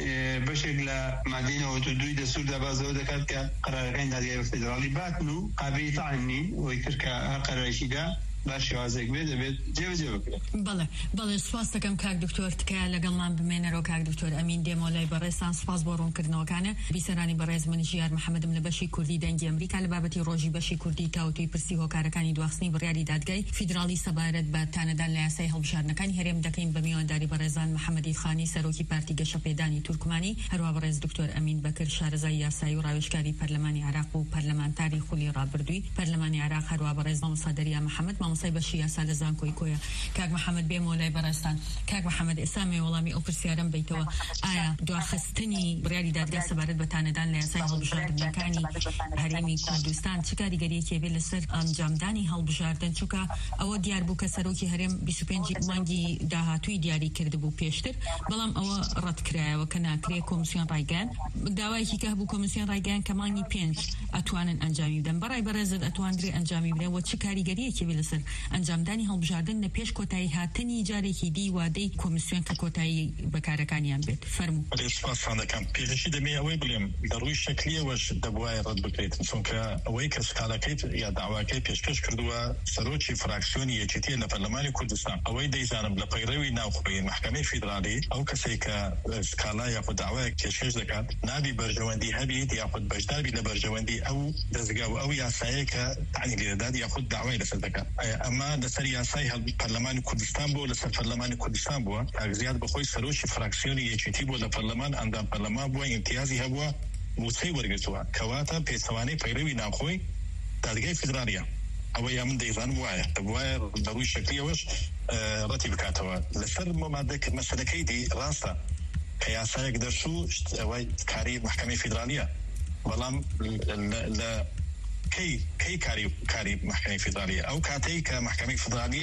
بەشێک لە مادەینەوە دوی دەسووردا بازەوە دەکات کە قەرارەکانی دادگای فیدرالی باتن و قابلی تەعین نین ئەوەی کرد کە هەر قەرارێکیدا باش شێوازێک بێت دەبێت جێبەجێ بکرێت بەڵێ بەڵێ سوپاس دەکەم کاک دکتۆر تکایە لەگەڵمان بمێنەرەوە کاک دکتۆر ئەمین دێمۆلای بەڕێستان سوپاس بۆ ڕوونکردنەوەکانە بیسەرانی بەڕێز منیش یار محەممەدم لە بەشی کوردی دەنگی ئەمریکا لە بابەتی ڕۆژی بەشی کوردی تاوتوی پرسی هۆکارەکانی دواخستنی بڕیاری دادگای فیدرالی سەبارەت بە تانەدان لە یاسای هەڵبژاردنەکانی هەرێم دەکەین بە میوانداری بەڕێزان محەممەدی خانی سەرۆکی پارتی گەشەپێدانی تورکمانی هەروە بەڕێز دکتۆر ئەمین بەکر شارەزای یاسایی و ڕاوێژکاری پەرلەمانی عێراق و پەرلەمانتاری خولی ڕابردووی پەرلەمانی عێراق هەروە بەڕێز مامۆستا دەریا محەممەد مامۆستای بەشی یاسا لە زانکۆی کۆیە کاک محەممەد بێمۆلای بەڕێستان کاک محەممەد ئێستا وەڵامی ئەو پرسیارەم بیتەوە ئایا دواخستنی بڕیاری دادگا سەبارەت بە تانەدان لە یاسای هەڵبژاردنەکانی هەرێمی کوردستان چ کاریگەریەکی بێت لەسەر ئەنجامدانی هەڵبژاردن چونکە ئەوە دیار بوو کە سەرۆکی هەرێم بیست و پێنج مانگی داهاتووی دیاری کردبوو پێشتر بەڵام ئەوە ڕەتکرایەوە کە ناکرێت کۆمیسیۆن ڕایگەیان داوایەکی کە هەبوو کۆمیسیۆن ڕایگەیان کە مانگی پێنج ئەتوانن ئەنجامی بدەن بەڕای بەڕێزت ئەتواندرێ ئەنجامی بدەن و چ کاریگەریەکی بێت لەسەر ناصر ئەنجامدانی هەڵبژاردن لە پێش کۆتایی هاتنی جارێکی دی وادەی کۆمیسیۆن کە کۆتایی بەکارەکانیان بێت فەرموو. سپاسان دەکەم. پێشەشی دەمێ ئەوەی بڵێم لە ڕووی شەکلیەوەش دەبوایە ڕەت بکرێت چونکە ئەوەی کە سکاڵەکەی یا داواکەی پێشکەش کردووە سەرۆکی فراکسیۆنی یەکێتیە لە پەرلەمانی کوردستان ئەوەی دەیزانم لە پەیڕەوی ناوخۆیی محکەمەی فیدرالی ئەو کەسێک کە سکاڵا یاخود داوایەک پێشکەش دەکات نابی بەرژەوەندی هەبێت یاخود بەشداری لە بەرژەوەندی ئەو دەستگا و ئەو یاسایە کە تعیین لێدات یاخود داوای لەسەر دەکات. ئەمە لەسەر یاسای پەرلەمانی کوردستان بووە لەسەر پەرلەمانی کوردستان بووە کاکزیاد بەخۆی سەرۆکی فراکسیۆنی یەکێتی بووە لە پەرلەمان ئەندام پەرلەمان بووە ئیمتیازی هەبووە موچەی وەرگرتووە کەواتە پێچەوانەی پەیڕەوی ناوخۆی دادگای فیدرالیە ئەوە یا من دەیزانم وایە دەبوایە دەڕووی شەکلیەوەش ڕەتی بکاتەوە لەسەر مادەک مەسەلەکەی دی ڕاستە کە یاسایەک دەرچوو ئەوەی کاری محکەمەی فیدرالیە بەڵام لە کەی کەی کاری کاری محکەمەی فیدرالیە ئەو کاتەی کە محکەمەی فیدرالی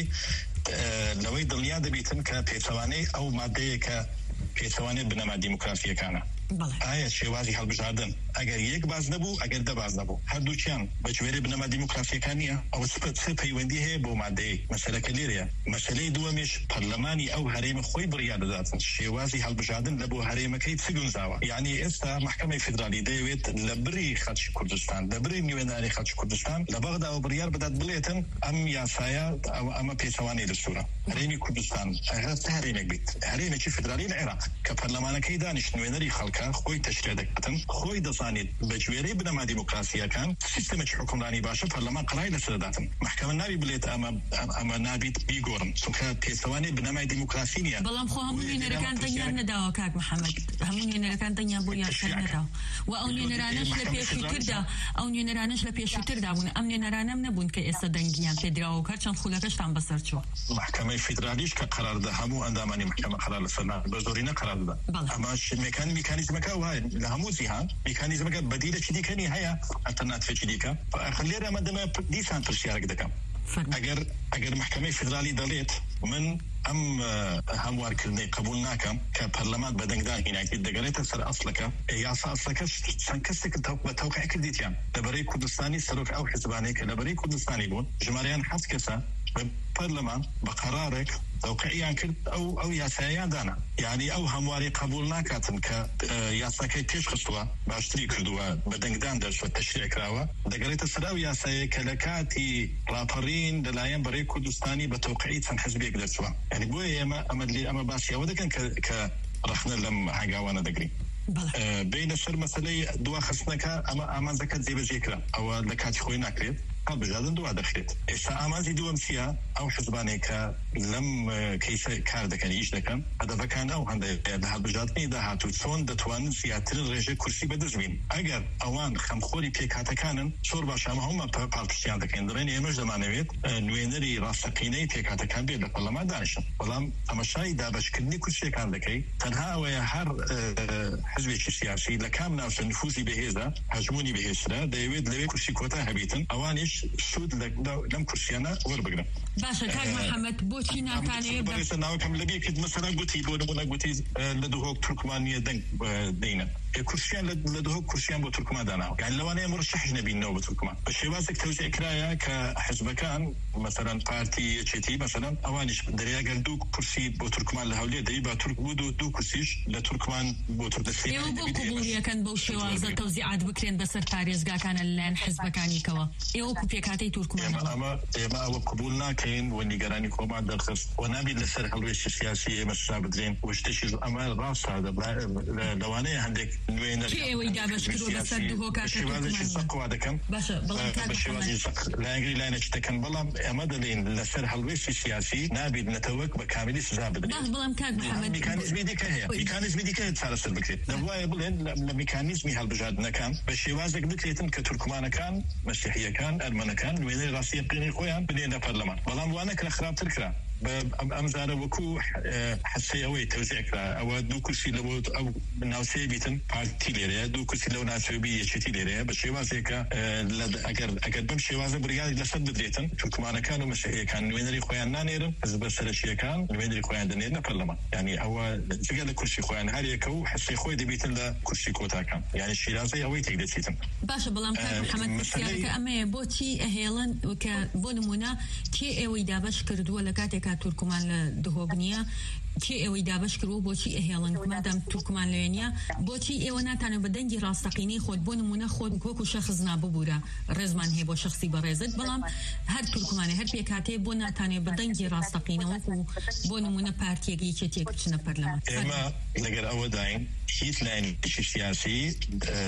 لەوەی دڵنیا دەبیتن کە پێچەوانەی ئەو مادەیە کە پێچەوانێت بنەما دیموکراسیەکانە ئایا شێوازی هەڵبژاردن ئەگەر یەک باز نەبوو ئەگەر دە باز نەبوو هەردووچیان بەگوێرە بنەما دیموکراسیەکان نیە ئەو سپەت چه پەیوەندی هەیە بۆ مادەی مەسەلەکە لێرەیە. مەسەلەی دووەمیش پەرلەمانی ئەو هەرێمە خۆی بڕیار دەداتن شێوازی هەڵبژاردن لە بۆ هەرێمەکەی چ گونجاوە یعنی ئێستا محکەمەی فیدرالی دەیەوێت لە بری خەڵکی کوردستان لە بری نوێنەری خەڵکی کوردستان لە بەغداوە بڕیار بدات بڵێتن ئەم یاسایە ئەمە پێچەوانەی دەستوورە هەرێمی کوردستان هەستا هەرێمێک بیت هەرێمێکی فیدرالی لە عێراق کە پەرلەمانەکەی دانیشت نوێنەری خەڵکە خۆی تشکیل دەکاتن خۆی دەزانێت بەگوێرەی بنەما دیموکراسیەکان سیستەمێکی حکومرانی باشە پەرلەمان قەرای لەسەر دەداتن محکەمە نابی بڵێت ئەمە ئەمە نابیت بیگۆڕن چونکە پێچەوانی بنەمای دیموکراسی نیە. بەڵام خۆ هەموو نوێنەرەکان دەنگیان نەداوە کاک محەممەد هەموو نوێنەرەکان دەنگیان بۆ یاسا نەداوە و ئەو نوێنەرانش لە پێشووتردا ئەو نوێنەرانش لە پێشووتردا بوون ئەم نوێنەرانەم نەبوون کە ئێستا دەنگیان پێدراوە کار چەند خولەکەشتان بەسەر چووە. محکەمەی فیدرالیش کە قەراردە هەموو ئەندامانی محکەمە قەرار لەسەر بە زۆرینە قەراردەدا ئەمە میکان میکانیزمەکە وایە لە هەموو جیهان میکانیزمەکە بەدیلێکی دیکەنی هەیە ئەلتەرناتیڤێکی دیکە لێرە ئەمە دەمە دیسان پرسیارێک دەکەم ئەگەر ئەگەر محکەمەی فیدرالی دەڵێت من ئەم هەموارکردنەی قبول ناکەم کە پەرلەمان بەدەنگدان هیناکی دەگەڕێتە سەر ئەسڵەکە یاسا ئەسڵەکە چەند کەسێک بە تەوقیع کردیتیان لەبەرەی کوردستانی سەرۆک ئەو حیزبانەی کە لەبەرەی کوردستانی بوون ژمارەیان حەوت کەسە پەرلەمان بە قەرارێک توقیعیان کرد ئەو ئەو یاساییان دانا یعنی ئەو هەمواری قبول ناکاتن کە یاساکەی پێش خستووە باشتری کردووە بەدەنگدان دەرچوە تەشریع کراوە دەگەڕێتە سەر ئەو یاسایە کە لە کاتی ڕاپەڕین لەلایەن بەڕێی کوردستانی بە تەوقیعی چەند حزبێک دەرچووە یعنی بۆیە ئێمە ئەمە ئەمە باسیەوە دەکەن کە ڕخنە لەم هەنگاوانە دەگرین. بینە سەر مەسەلەی دوا خستنەکە ئەمە ئامانزەکە جێبەجێکرا ئەوە لە کاتی خۆی ناکرێت هەڵبژاردن دوا دەخرێت. ئێستا ئامانزی دووەم چییە ئەو حزبانەی کە لەم کەیسە کار دەکەن ئیش دەکەن هەدەفەکان ئەو هەندێک لە هەڵبژاردننی داهاتوو چۆن دەتوانن زیاترین ڕێژە کورسی بەدەستبین ئەگەر ئەوان خەمخۆری پێکهاتەکانن چۆر باشە ئەمە هەمومان پاڵپشتیان دەکەین دەڵێن ئێمەش دەمانەوێت نوێنەری ڕاستەقینەی پێکهاتەکان بێت لە پەرلەمان دانیشن بەڵام تەماشای دابەشکردنی کورسیەکان دەکەی تەنها ئەوەیە هەر حزبێکی سیاسی لە کام ناوچە نفوزی بەهێزە هەژمونی بەهێزرا دەیەوێت لەوێ کورسی کۆتا هەبیتن ئەوانیش سود لەم کورسیانە وەربگرن. باشە کاک محەممەد بۆچی ناکانێت بەڕێزە ناوەکەم لەبێ کرد مەسەلا گوتی بۆ نمونە گوتی لە دووهۆک تورکمانیە دەنگ دەینە کورسیان لە دووهۆک کورسیان بۆ تورکمان داناوە یعنی لەوانەیە مرشح نەبینەوە بە تورکمان بە شێوازێک تەوزیع کرایە کە حزبەکان مەسەلەن پارتی یەکێتی مەسەلەن ئەوانیش دەریاگەر دوو کورسی بۆ تورکمان لە هەولێر دەی با تورک بوو دوو کورسیش لە تورکمان بۆ تورکستان ئێوە بۆ قبوڵیەکەن بەو شێوازە تەوزیعات بکرێن بەسەر پارێزگاکانە لەلایەن حزبەکانیکەوە ئێوە پێکهاتەی تورکمانەوە ئێمە ئەوە قبول ناکەین و نیگەرانی خۆمان دەرخست و نابێت لەسەر هەڵوێستی سیاسی ئێمە سزا بدرێن و شتێکی ئەمە ڕاستە لەوانەیە هەندێک نوێنەر سەقوا دەکەم بە شێوازی سەق لایەنگری لایەنێکی دەکەن بەڵام ئەمە دەڵێن لەسەر هەڵوێستی سیاسی نابێت نەتەوەک بە کاملی سزا بدرێن میکانیزمی دیکە هەیە میکانیزمی دیکە چارەسەر بکرێت دەبوایە بڵێن لە میکانیزمی هەڵبژاردنەکان بە شێوازێک بکرێتن کە تورکمانەکان مەسیحیەکان ئەرمەنەکان نوێنەری ڕاستیەقینی خۆیان بنێنە پەرلەمان بەڵام وانە کە خراپتر کرا بأمزار وكو حسي أوي توزيع كلا أو دو كرسي لو أو ناوسي بيتن بارتي ليريا دو كرسي لو ناوسي بي يشتي ليريا بس شوازي كا أجر أجر بمشي وازن بريال لسد بدريتن تركمان كانوا مش كان وين اللي خوان نانيرن حزب السرشية كان وين اللي خوان دنيرنا برلمان يعني أو تجعل كرسي خوان هاري كو حسي خوي دي بيتن لا كرسي كوتا كان يعني الشيرازي أوي تقدر تيتن باش بلام كان محمد سيارك أما بوتشي أهيلن وكبونمونا كي أوي دابش كردو ولا كاتك تركمان دهوبنيا كي أوي دابش كرو بوتشي أهيلن مادام تركمان لينيا بوتشي أونا تانو بدنجي راستقيني خود بونمونا خود كوكو شخص ناببورا رزمان هي بو شخصي برزت بلام هر تركمان هر بيكاتي بونا تانو بدنجي راستقيني وكو بونمونا بارتي يجي كتشنا برلمان إما لقر أوداين هیچ لایەنی سیاسی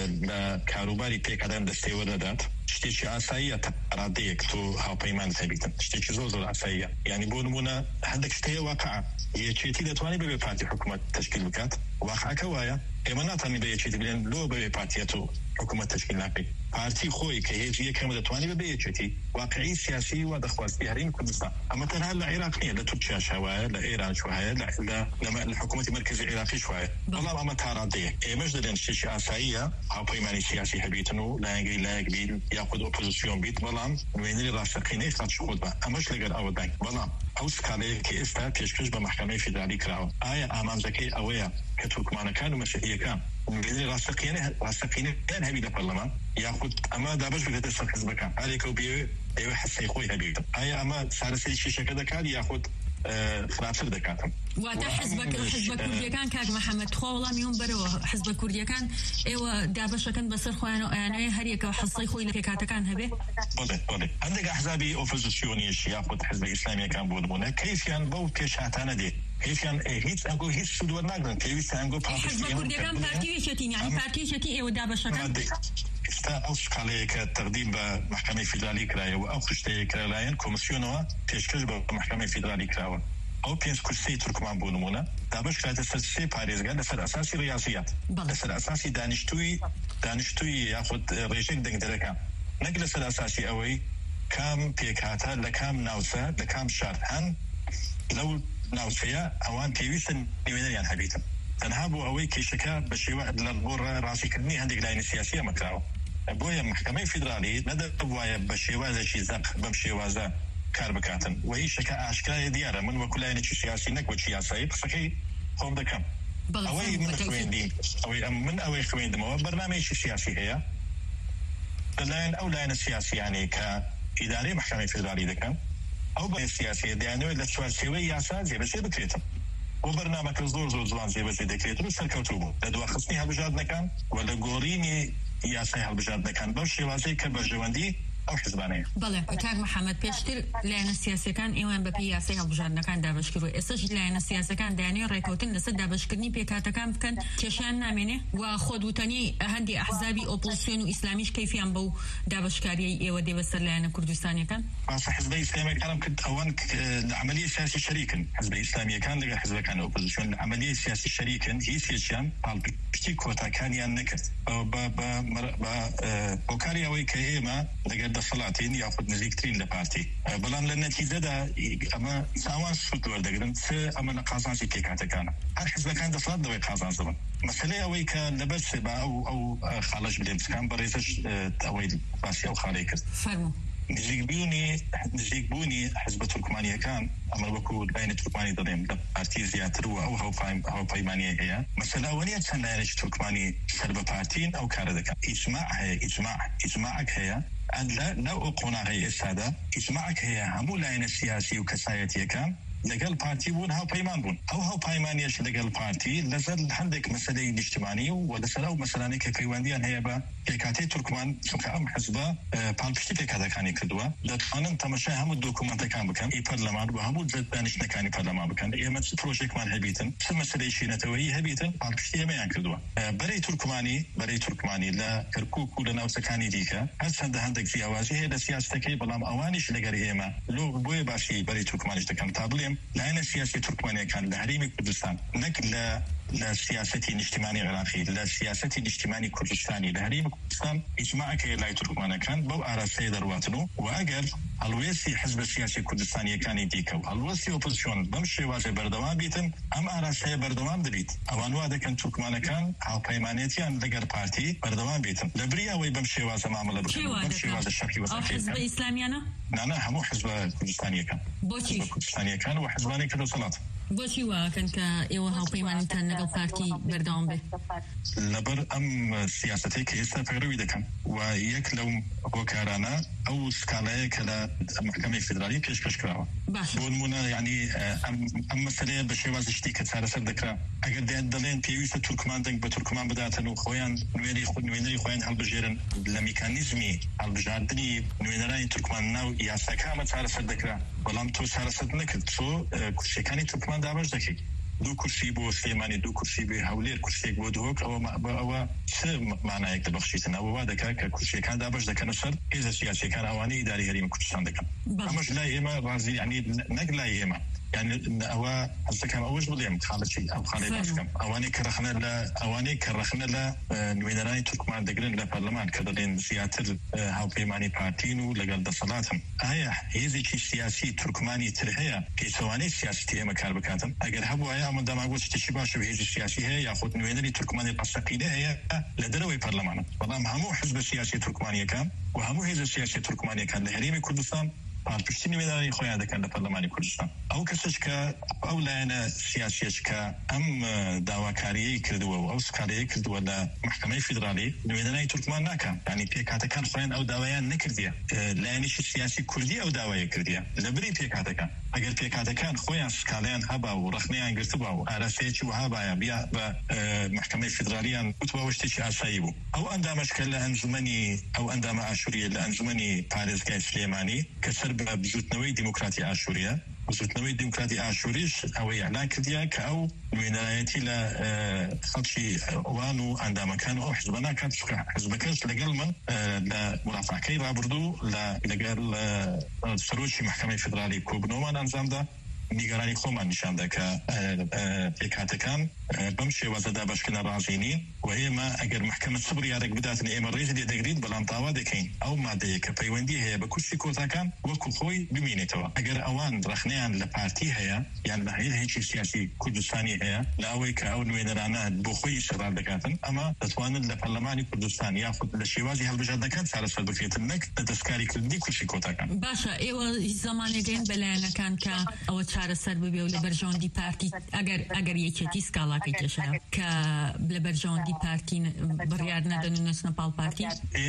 لە کاروباری پێکەدان دەستێ وەردەدات شتێکی ئاساییە ڕادەیەک تۆ هاوپەیمان هەبیتن شتێکی زۆر زۆر ئاساییە یعنی بۆ نمونە هەندێک شتەیە واقعە یەکێتی دەتوانێت بەبێ پارتی حکوومەت تشکیل بکات واقعەکە وایە ئێمە ناتوانین بە یەکێتی بڵێن لۆ بەبێ پارتیەت و حکوومەت تشکیل ناکەی پارتی خۆی کە هێز یەکەمە دەتوانێت بەبێ یەکێتی واقعی سیاسی وا دەخواستی هەرێمی کوردستان ئەمە تەنها لە عێراق نییە لە تورکیاش هەوایە لە ئێرانش وایە لە حکوومەتی مەرکەزی عێراقیش وایە بەڵام ئەمە تا ڕادەیەک ئێمەش دەدەن شتێکی ئاساییە هاوپەیمانی سیاسی هەبیتن و لایەنگەی لایەک بیت یاخود ئۆپۆزیسیۆن بیت بەڵام وێنەری ڕاستەقینەی خەڵکی خۆت بە ئەمەش لەگەر ئەوەدای بەڵام ئەو سکالەیەکی ئێستا پێشکەش بە محکەمەی فیدرالی کراوە ئایا ئامانجەکەی ئەوەیە کە تورکمانەکان و مەسیحیەکان وێنەری ڕاستەقینەیان هەبی لە پەرلەمان یاخود ئەمە دابش بکرێتە سەر حیزبەکان هەرێکە و بێوێ ئێوە حەسەی خۆی هەبیت ئایا ئەمە چارەسەری کێشەکە دەکات یاخود خراپتر دەکاتم واتە حزب حزب کوردیەکان کاک محەممەد خۆ وەڵامیون بەرەوە حزب کوردیەکان ئێوە دابشەکەن بەسەر خۆیان و ئەیانەیە هەریەکەوە حەسەی خۆی لە پێکاتەکان هەبێ هەندێک ئەحزابی ئۆپۆزیسیۆنیش یاخود حزب ئیسلامیەکان بۆ نمونە کەیفیان بەو پێشهاتانە دێت هیچیان هیچ ئەنگۆ هیچ سوود وەرناگرن پێویستە ئەنگۆ حزب کوردیەکان پارتیەکێتین یعنی پارتیەکێتی ئێوە دابشەکان ئێستا ئەو سکاڵەیە کە تەقدیم بە محکەمەی فیدرالی کرایەوە ئەو خشتەیە کە لەلایەن کۆمسیۆنەوە پێشکەش بە محکەمەی فیدرالی کراوە ئەو پێنج کورسی تورکمان بۆ نمونە دابش کراتە سەر سێ پارێزگا لەسەر ئەساسی ڕیاضیات لەسەر ئەساسی دانیشتووی دانیشتووی یاخود ڕێژێک دەنگدەرەکان نەک لەسەر ئەساسی ئەوەی کام پێکهاتە لە کام ناوچە لە کام شار هەن لەو ناوچەیە ئەوان پێویستن نوێنەریان هەبیتن تەنها بۆ ئەوەی کێشەکە بە شێوە لە بۆ ڕاستیکردنی هەندێک لایەنی سیاسی ئەمەکراوە بۆیە محکەمەی فیدرالی نەدەبوایە بە شێوازێکی زەق بەم شێوازە کار بکاتن و هیچەکە ئاشکرایە دیارە من وەکو لایەنێکی سیاسی نەک وەکی یاسایی قسەکەی خۆم دەکەم ئەوەی من خوێندیم ئەوەی من ئەوەی خوێندمەوە بەرنامەیەکی سیاسی هەیە لەلایەن ئەو لایەنە سیاسیانەی کە ئیدارەی محکەمەی فیدرالی دەکەن ئەو بە سیاسی دەیانەوێت لە چوارچێوەی یاسا جێبەجێ بکرێتن بۆ بەرنامەکە زۆر زۆر جوان جێبەجێ دەکرێت و سەرکەوتوو بوو لە دواخستنی هەڵبژاردنەکان و لە گۆڕینی یاسای هەڵبژاردنەکان بەو شێوازەی کە بەرژەوەندی ئەو حزبانەیە بەڵێ کاک محەممەد پێشتر لایەنە سیاسەکان ئێوان بەپێی یاسای هەڵبژاردنەکان دابشکردوە ئێستاش لایەنە سیاسەکان دەیانێت ڕێکەوتن لەسەر دابشکردنی پێکاتەکان بکەن کێشیان نامێنێ و خۆدوتنی هەندی ئەحزابی ئۆپۆزیسیۆن و ئیسلامیش کەیفیان بەو دابشکاریەی ئێوە دێ بەسەر لایەنە کوردستانیەکان باسە حزبە ئیسلامیەکانم کرد ئەوان لە عەمەلیە سیاسی شەریکن حزبە ئیسلامیەکان لەگەڵ حزبەکان ئۆپۆزیسیۆن لە عەمەلیە سیاسی شەریکن هیچ هیچیان پاڵپشتی کۆتاکانیان نەکرد بە هۆکاری ئەوەی کە ئێمە لەگەر دەسەڵاتین یا نزیکترین لە پارتی بەڵام لە نەتیجەدا ئەمە ساوان سوود وەردەگرن چ ئەمە لە قازانجی پێکاتەکانە هەر حزبەکان دەسەڵات دەوێت قازانج دەبن مەسەلەی ئەوەی کە لەبەر بە ئەو ئەو خاڵەش بدەین بچکان بەڕێزەش ئەوەی باسی ئەو خاڵەی کرد نزیکبوونی نزیکبوونی حزب تورکمانیەکان ئەمە وەکو لایەنی تورکمانی دەڵێم لە پارتی زیاتر و ئەو هاوپەیمانیە هەیە مەسەلا ئەوە نیە چەند لایەنێکی تورکمانی سەر بە پارتین ئەو کارە دەکەن ئیجماع هەیە ئیجماع ئیجماعەک هەیە لەو قۆناغی ئێستادا ئیجماعەک هەیە هەموو لایەنە سیاسی و کەسایەتیەکان لەگەڵ پارتی بوون هاوپەیمان بوون ئەو هاوپەیمانیەش لەگەڵ پارتی لەسەر هەندێک مەسەلەی نیشتیمانی و لەسەر ئەو مەسەلانەی کە پەیوەندیان هەیە بە پێکاتەی تورکمان چونکە ئەم حزبە پاڵپشتی پێکاتەکانی کردووە دەتوانن تەماشای هەموو دۆکومنتەکان بکەن ئی پەرلەمان و هەموو دانیشتەکانی پەرلەمان بکەن ئێمە چ پرۆژێکمان هەبیتن چ مەسەلەی شینەتەوەیی هەبیتن پاڵپشتی ئێمەیان کردووە بەرەی تورکمانی بەرەی تورکمانی لە کەرکووک و لە ناوچەکانی دیکە هەرچەندە هەندێک جیاوازی هەیە لە سیاستەکەی بەڵام ئەوانیش لەگەر ئێمە لۆ بۆیە باشی بەرەی تورکمانیش دەکەم تا بڵێم لایەنە سیاسی تورکمانیەکان لە هەرێمی کوردستان نەک لە لە سیاسەتی نیشتیمانی عێراقی لە سیاسەتی نیشتیمانی کوردستانی لە هەرێمی کوردستان ئیجماعەکە لای تورکمانەکان بەو ئاراستەیە دەڕواتن و و ئەگەر هەڵوێستی حزب سیاسی کوردستانیەکانی دیکە و هەڵوەستی ئۆپۆزیسیۆن بەم شێوازە بەردەوام بیتن ئەم ئاراستەیە بەردەوام دەبیت ئەوان وا دەکەن تورکمانەکان هاوپەیمانێتیان لەگەر پارتی بەردەوام بیتن لەبری ئەوەی بەم شێوازە مامەڵە بکەن بەم شێوازە شەڕی وەسەکەی حزب ئیسلامیانە نانە هەموو حزب کوردستانیەکان بۆچی کوردستانیەکان و حزبانی کە دەسەڵات بۆچی واکەن کە ئێوە هاوپەیمانتان لەگەڵ پارتی بەردەوام بێت لەبەر ئەم سیاسەتەی کە ئێستا پەیڕەوی دەکەن و یەک لەو هۆکارانە ئەو سکالەیە کە لە محکەمەی فیدرالی پێشکەش کراوە بۆ نمونە یعنی ئەم مەسەلەیە بە شێوازی شتی کە چارەسەر دەکرا ئەگەر دەڵێن پێویستە تورکمان دەنگ بە تورکمان بداتن و خۆیان نوێنەری خود نوێنەری خۆیان هەڵبژێرن لە میکانیزمی هەڵبژاردننی نوێنەرانی تورکمان ناو یاساکامە چارەسەر دەکرا بەڵام تۆ چارەسەر نەکرد تۆ کورسیەکانی تورکمان دابەش دەکەیت دوو کورسی بۆ سلێمانی دوو کورسی بێ هەولێر کورسێک بۆ دۆک ئەوە ئەوە چ مانایەک دەبەخشیتن ئەوە وا دەکات کە کورسیەکان دابەش دەکەنە سەر هێزە سیاسیەکان ئەوانەی ئیداری هەرێمی کوردستان دەکەن ئەمەش لای ئێمە ڕازی ینی نەک لای ئێمە يعني ئەوە هەستەکەم ئەوەش بڵێم خاڵەتی ئەو خاڵی باشکەم ئەوانەی کە رەخنە لە ئەوانەی کە رەخنە لە نوێنەرانی تورکمان دەگرن لە پەرلەمان کە دەڵێن زیاتر هاوپەیمانی پارتین و لەگەڵ دەسەڵاتن ئایا هێزێکی سیاسی تورکمانی تر هەیە پێچەوانەی سیاستی ئێمە کار بکاتن ئەگەر هەبووایە ئەمە دەماگوت شتێکی باشە هێزی سیاسی هەیە یاخود نوێنەری تورکمانی ڕاستەقینە هەیە لە دەرەوەی پەرلەمانە بەڵام هەموو حزب سیاسی تورکمانیەکان و هەموو هێزە سیاسی تورکمانیەکان لە هەرێمی کوردستان پشتی نوێنەرانی خۆیان دەکەن لە پەرلەمانی کوردستان ئەو کەسش کە ئەو لایەنە سیاسیەش کە ئەم داواکاریەی کردووە و ئەو سکالەیە کردووە لە محکەمەی فیدرالی نوێنەرانی تورکمان ناکەن ینی پێکاتەکان خۆیان ئەو داوایان نەکردیە لایەنیشی سیاسی کوردی ئەو داوایە کردیە لە بری پێکاتەکان ئەگەر پێکاتەکان خۆیان سکاڵیان هەبا و ڕخنەیان گرتبا و ئاراسەیەکی وها باە بیا بە محکەمەی فیدرالیان وتبەوە شتێکی ئاسایی بوو ئەو ئەندامەشکە لە ئەنجومەنی ئەو ئەندامە ئاشوریە لە ئەنجومەنی پارێزگای سلێمانی کە سەر بە بزوتنەوەی دیموکراتی ئاشوریە بزوتنەوەی دیموکراتی ئاشوریش ئەوەی ئەعلان کردیە کە ئەو نوێنەرایەتی لە خەڵکی ئەوان و ئەندامەکان ئەو حزبە ناکات حزبەکەش لەگەڵ من لە مرافعەکەی ڕابردوو لەگەڵ سەرۆکی محکەمەی فیدرالی کۆبنەوەمان ئەنجامدا نیگەرانی خۆمان نیشاندا کە پێکاتەکان بەم شێوازەدا بەشکنە ڕازینی و ئێمە ئەگەر محکەمە سبر یارێک بداتن ئێمە ڕێژ لێ دەگرین بەڵام داوا دەکەین ئەو مادەیە کە پەیوەندی هەیە بە کورسی کۆتاکان وەکو خۆی بمینێتەوە ئەگەر ئەوان ڕخنەیان لە پارتی هەیە یان لە هەیەکی سیاسی کوردستانی هەیە لە ئەوەی کە ئەو نوێنەرانە بۆ خۆی شەڕان دەکاتن ئەمە دەتوانن لە پەرلەمانی کوردستان یاخود لە شێوازی هەڵبژاردنەکان چارەسەر بکرێتن نەک لە دەستکاریکردنی کورسی کۆتاکان باشە ئێوە زمانێگەین بەلایەنەکان کە ئەوە چارەسەر ببێ و لە بەرژەوەندی پارتی ئەگەر ئەگەر یەکێتی سکاڵاکەی کێشە کە لە بەرژەوەندی پارتی بڕیار نەدەن و نەچنە پاڵ پارتی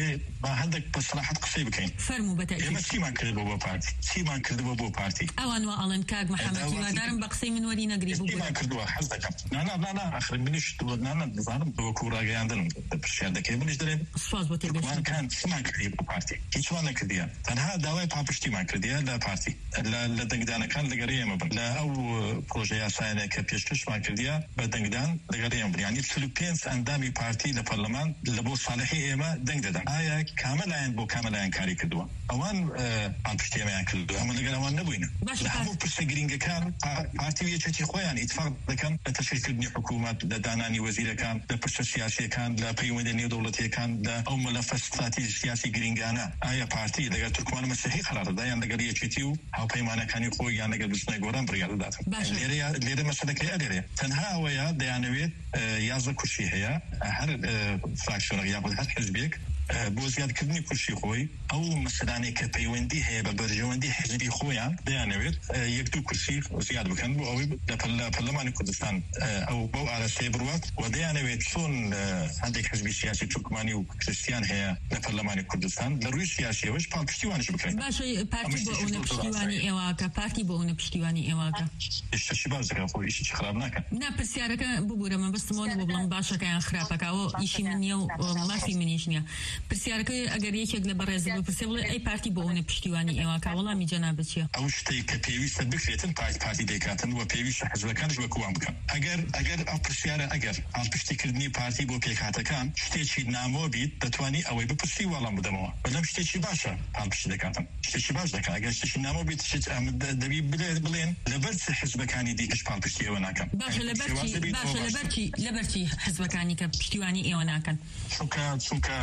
با هەندێک بە سەراحەت قسەی بکەین فەرموو بەتەکید ئێمە چیمان کردبوو بۆ پارتی چیمان کردبوو بۆ پارتی ئەوان وا ئەڵێن کاک محەممەد هیوادارم بە قسەی من وەری نەگری بوو چیمان کردووە حەز دەکەم نانا نانا ئاخر منیش نانە دەزانم وەکو ڕاگەیاندن پرسیار دەکەی منیش دەڵێم سوپاس بۆ تێگەشتمان چیمان کردی بۆ پارتی هیچوان نەکردیە تەنها داوای پاپشتیمان کردیە لە پارتی لە دەنگدانەکان لەگەڕ ئێمە بن لە ئەو پرۆژە یاسایانە کە پێشکەشمان کردیە بە دەنگدان لەگەڕ ئێمە بن یعنی چل و پێنج ئەندامی پارتی لە پەرلەمان لە بۆ ساڵحی ئێمە دەنگ دەدەن ئایا کامەلایەن بۆ کامەلایەن کاری کردووە ئەوان پاپشتی ئێمەیان کردووە ئەمە لەگەر ئەوان نەبووینە لە هەموو پرسە گرنگەکان پارتی و یەکێتی خۆیان ئیتفاق دەکەن لە تەشکیلکردنی حکوومەت لە دانانی وەزیرەکان لە پرسە سیاسیەکان لە پەیوەندی نێودەوڵەتیەکان لە ئەو مەلەفە استراتیژی سیاسی گرنگانە ئایا پارتی لەگەر تورکمان مەسیحی قەرارەدا یان لەگەر یەکێتی و هاوپەیمانەکانی خۆی یان لەگەر بچنەی گۆران بڕیار دەداتن لێرە مەسەلەکەی ئەلێرێ تەنها ئەوەیە دەیانەوێت یازدە کورسی هەیە هەر فراکسیۆنێک یاخود هەر حزبێک بۆ زیادکردنی کورسی خۆی ئەو مەسەلانێک کە پەیوەندی هەیە بە بەرژەوەندی حزبی خۆیان دەیانەوێت یەک دوو کورسی زیاد بکەن بۆ ئەوەی لە پەرلەمانی کوردستان ئەو بەو ئارەستەیە بڕوات و دەیانەوێت چۆن هەندێک حزبی سیاسی تورکمانی و کریستیان هەیە لە پەرلەمانی کوردستان لە ڕووی سیاسیەوەش پاڵپشتیوانش بکەین باشە پارتی بۆ ئەوە پشتیوانی ئێواکە پارتی بۆ ئەوە پشتیوانی ئێواکە ئیشتەشی باش دەکەن خۆی ئیشی خراپ ناکەن نا پرسیارەکە ببوورە من بەستمەوە بۆ بڵم باشەکەیان خراپەکەەوە ئیشی من نییە و مافی منیش نییە پرسیارەکە ئەگەر یەکێک لە بەڕێزی بپرسێ بڵێ ئەی پارتی بۆ ئەوە پشتیوانی ئێواکە وەڵامی جەنابەت چییە ئەو شتەی کە پێویستە بکرێتن پارتی دەیکاتن و پێویستە حزبەکانش وەکوان بکەن ئەگەر ئەگەر ئەو پرسیارە ئەگەر پشتیکردنی پارتی بۆ پێکهاتەکان شتێکی نامۆ بیت دەتوانی ئەوەی بپرسی وەڵام بدەمەوە بەڵام شتێکی باشە پشتی دەکاتن شتێکی باش دەکەن ئەگەر شتێکی نامۆ بیت دەبی بڵێن لەبەر حزبەکانی دیکەش پشتی ئێوە ناکەن باشە لەبەرچی باشە لەبەرچی لەبەرچی حزبەکانی کە پشتیوانی ئێوە ناکەن چونکە چونکە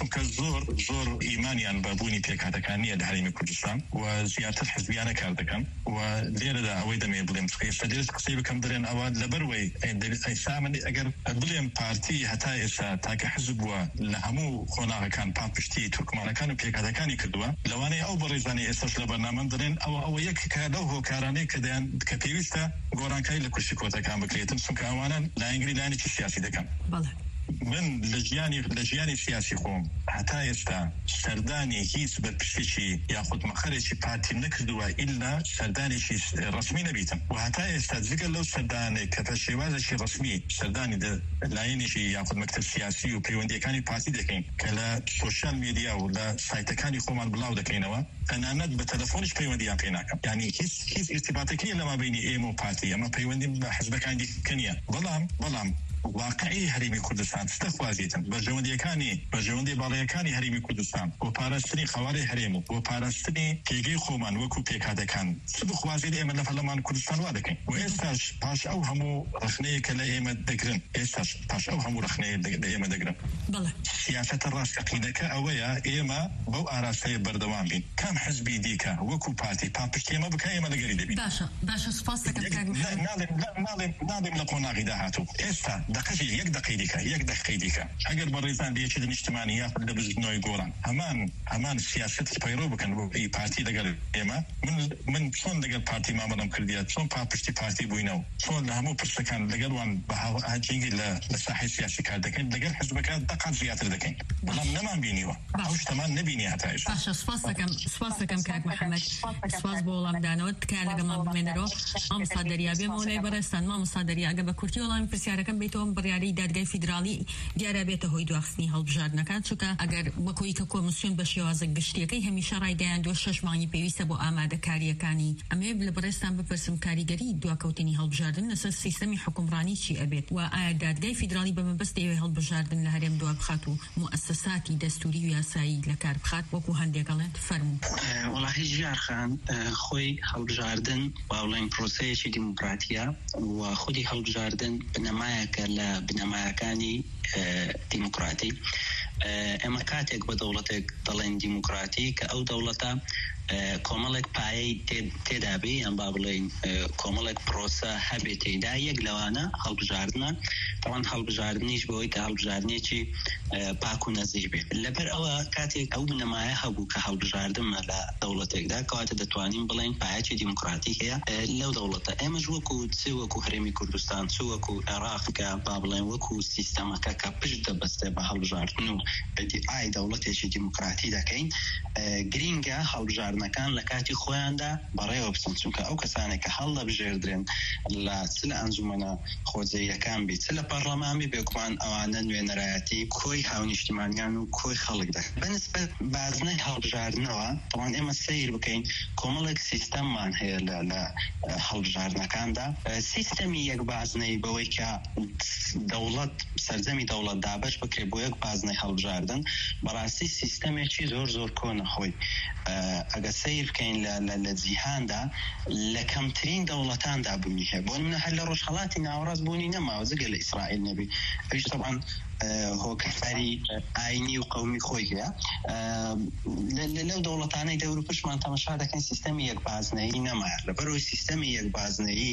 چونکە زۆر زۆر ئیمانیان بەبوونی پێکهاتەکانیە لە هەرێمی کوردستان و زیاتر حزبیانە کار دەکەن و لێرەدا ئەوەی دەمێ بڵێم ئێستا دەست قسەی بکەم دەرێن ئەوە لەبەروەی ئێستا من ئەگەر بڵێم پارتی هەتا ئێستا تاکە حزب بووە لە هەموو خۆناغەکان پاپشتی تورکمانەکان و پێکهاتەکانی کردووە لەوانەیە ئەو بەڕێزانەی ئێستاش لە بەرنامە دەرێن ئەوە ئەوە یەک کە لەو هۆکارانەی کە دەیان کە پێویستە گۆڕانکاری لە کورسی کۆتەکان بکرێتن چونکە ئەوانە لایەنگری لایەنێکی سیاسی دەکەن. من لە ژیانی لە ژیانی سیاسی خۆم هەتا ئێستا سەردانی هیچ بەرپشتێکی یاخود مەخەرێکی پارتیم نەکردووە ئیلا سەردانێکی ڕسمی نەبیتم و هەتا ئێستا جگەل لەو سەردانێک کە بە شێوازێکی ڕسمی سەردانی لایەنێکی یاخود مەکتەب سیاسی و پەیوەندیەکانی پارتی دەکەین کە لە سۆشیال میدیا و لە سایتەکانی خۆمان بڵاو دەکەینەوە تەنانەت بە تەلەفۆنیش پەیوەندیان پێ ناکەم یعنی هیچ هیچ ارتباطێکی لەما بینی ئێمە و پارتی ئەمە پەیوەندی بە حزبەکانی دیکەنیە بەڵام بەڵام واقعی هەرێمی کوردستان ستەخوازیتن بەژەوەندیەکانی بەژەوەندی باڵیەکانی هەرێمی کوردستان و پاراستنی خەواری هەرێم و پاراستنی پێگەی خۆمان وەکو پێکهاتەکان بخوازیت ئێمە لە پەرلەمان کوردستان وا دەکەین و ئێستاش پاش ئەو هەموو ڕخنەیە کە لە ئێمە دەگرن ئێستاش پاش ئەو هەموو ڕخنەیە لە ئێمە دەگرن سیاسەتە ڕاستەقینەکە ئەوەیە ئێمە بەو ئاراستەیە بەردەوام بین کام حزبی دیکە وەکو پارتی پاپشتی ئێمە بکە ئێمە لەگەری دەبین باشە باشە سپاس دەکەم ناڵێم لە قۆناغی داهاتوو ئێستا دقەشی یەک دقەی دیکە یەک دقەی دیکە ئەگەر بەڕێزان لەیەکی نیشتمانی یاخود لە بزنەوەی گۆڕان هەمان هەمان سیاست پەیڕۆ بکەن بۆ پارتی لەگەڵ ئێمە من من چۆن لەگەڵ پارتی مامەڵەم کردیە چۆن پاپشتی پارتی بووینەوە چۆن لە هەموو پرسەکان لەگەڵوان بەهاجینگی لە ساحەی سیاسی کار دەکەین لەگەڵ حزبەکە دقات زیاتر دەکەین بەڵام نەمان بینیوە ئەو شتەمان نەبینی هەتا ئێستا باشە سپاس دەکەم سپاس دەکەم کاک محەممەد سپاس بۆ وەڵامدانەوە تکایە لەگەڵمان بمێنەرەوە مامۆستا دەریا بێمەوە لای بەڕێستان مامۆستا دەریا ئەگە بە کورتی وەڵامی پرسیارەکەم بێتەوە بڕیاری دادگای فیدرالی دیارە بێتە هۆی دواخستنی هەڵبژاردنەکان چونکە ئەگەر وەکۆی کە کۆمسیۆن بە شێوازە گشتیەکەی هەمیشە ڕایگەیاندووە شەش مانگی پێویستە بۆ ئامادەکاریەکانی ئەمێ لە بەڕێستان بپرسم کاریگەری دواکەوتنی هەڵبژاردن لەسەر سیستەمی حکومڕانی چی ئەبێت و ئایا دادگای فیدرالی بەمەبەست دەیەوێت هەڵبژاردن لە هەرێم دوا بخات و موسساتی دەستوری و یاسایی لە کار بخات وەکو هەندێکەڵێن فەرموو وەڵاهی ژیارخان خۆی هەڵبژاردن باوڵین پرۆسەیەکی دیموکراتیە و خودی هەڵبژاردن بنەمایەکە لە بنەمایەکانی دیموکراتی ئێمە کاتێک بە دەوڵەتێک دەڵێن دیموکراتی کە ئەو دەوڵەتە کۆمەڵێک پایەی تێدابێ ئەم با بڵێن کۆمەڵێک پرۆسە هەبێت تێدا یەک لەوانە هەڵبژاردنە تەوان هەڵبژاردنیش بەوەی کە هەڵبژاردنێکی پاک و نەزیک بێت لەبەر ئەوە کاتێک ئەو بنەمایە هەبوو کە هەڵبژاردنمە لە دەوڵەتێکدا کەواتە دەتوانین بڵێن پایەکی دیموکراتی هەیە لەو دەوڵەتە ئێمەش وەکو چ وەکو هەرێمی کوردستان چ وەکو عێراق کە با بڵێن وەکو سیستەمەکە کە پشت دەبەستێ بە هەڵبژاردن و ئای دەوڵەتێکی دیموکراتی دەکەین گرینگە هەڵبژاردنەکان لە کاتی خۆیاندا بەڕێوە بچن چونکە ئەو کەسانێک کە هەڵ دەبژێردرێن لە چ لە ئەنجومەنە خۆجێیەکان بێت چ لە پەرلەمان بێ بێگومان ئەوانە نوێنەرایەتی کۆی هاونیشتیمانیان و کۆی خەڵک دەکەن بەنسبەت بازنەی هەڵبژاردنەوە تەوان ئێمە سەیر بکەین کۆمەڵێک سیستەممان هەیە لە هەڵبژاردنەکاندا سیستەمی یەک بازنەی بەوەی کە دەوڵەت سەرجەمی دەوڵەت دابش بکرێ بۆ یەک بازنەی هەڵبژاردن بەڕاستی سیستەمێکی زۆر زۆر کۆنە خۆی ئەگە سیر بکەین لە جیهاندا لە کەمترین دەوڵەتاندا بوونی هەیە بۆ منە هەر لە ڕۆژهەڵاتی ناوەڕاست بوونی نەماوە جگە لە ئیسرائیل نەبی ئەویش طبعاً هۆکاربەری ئاینی و قەومی خۆی هەیە لەو دەوڵەتانەی دەور و پشتمان تەماشا دەکەن سیستەمی یەک بازنەیی نەمایە لەبەرەوەی سیستەمی یەک بازنەیی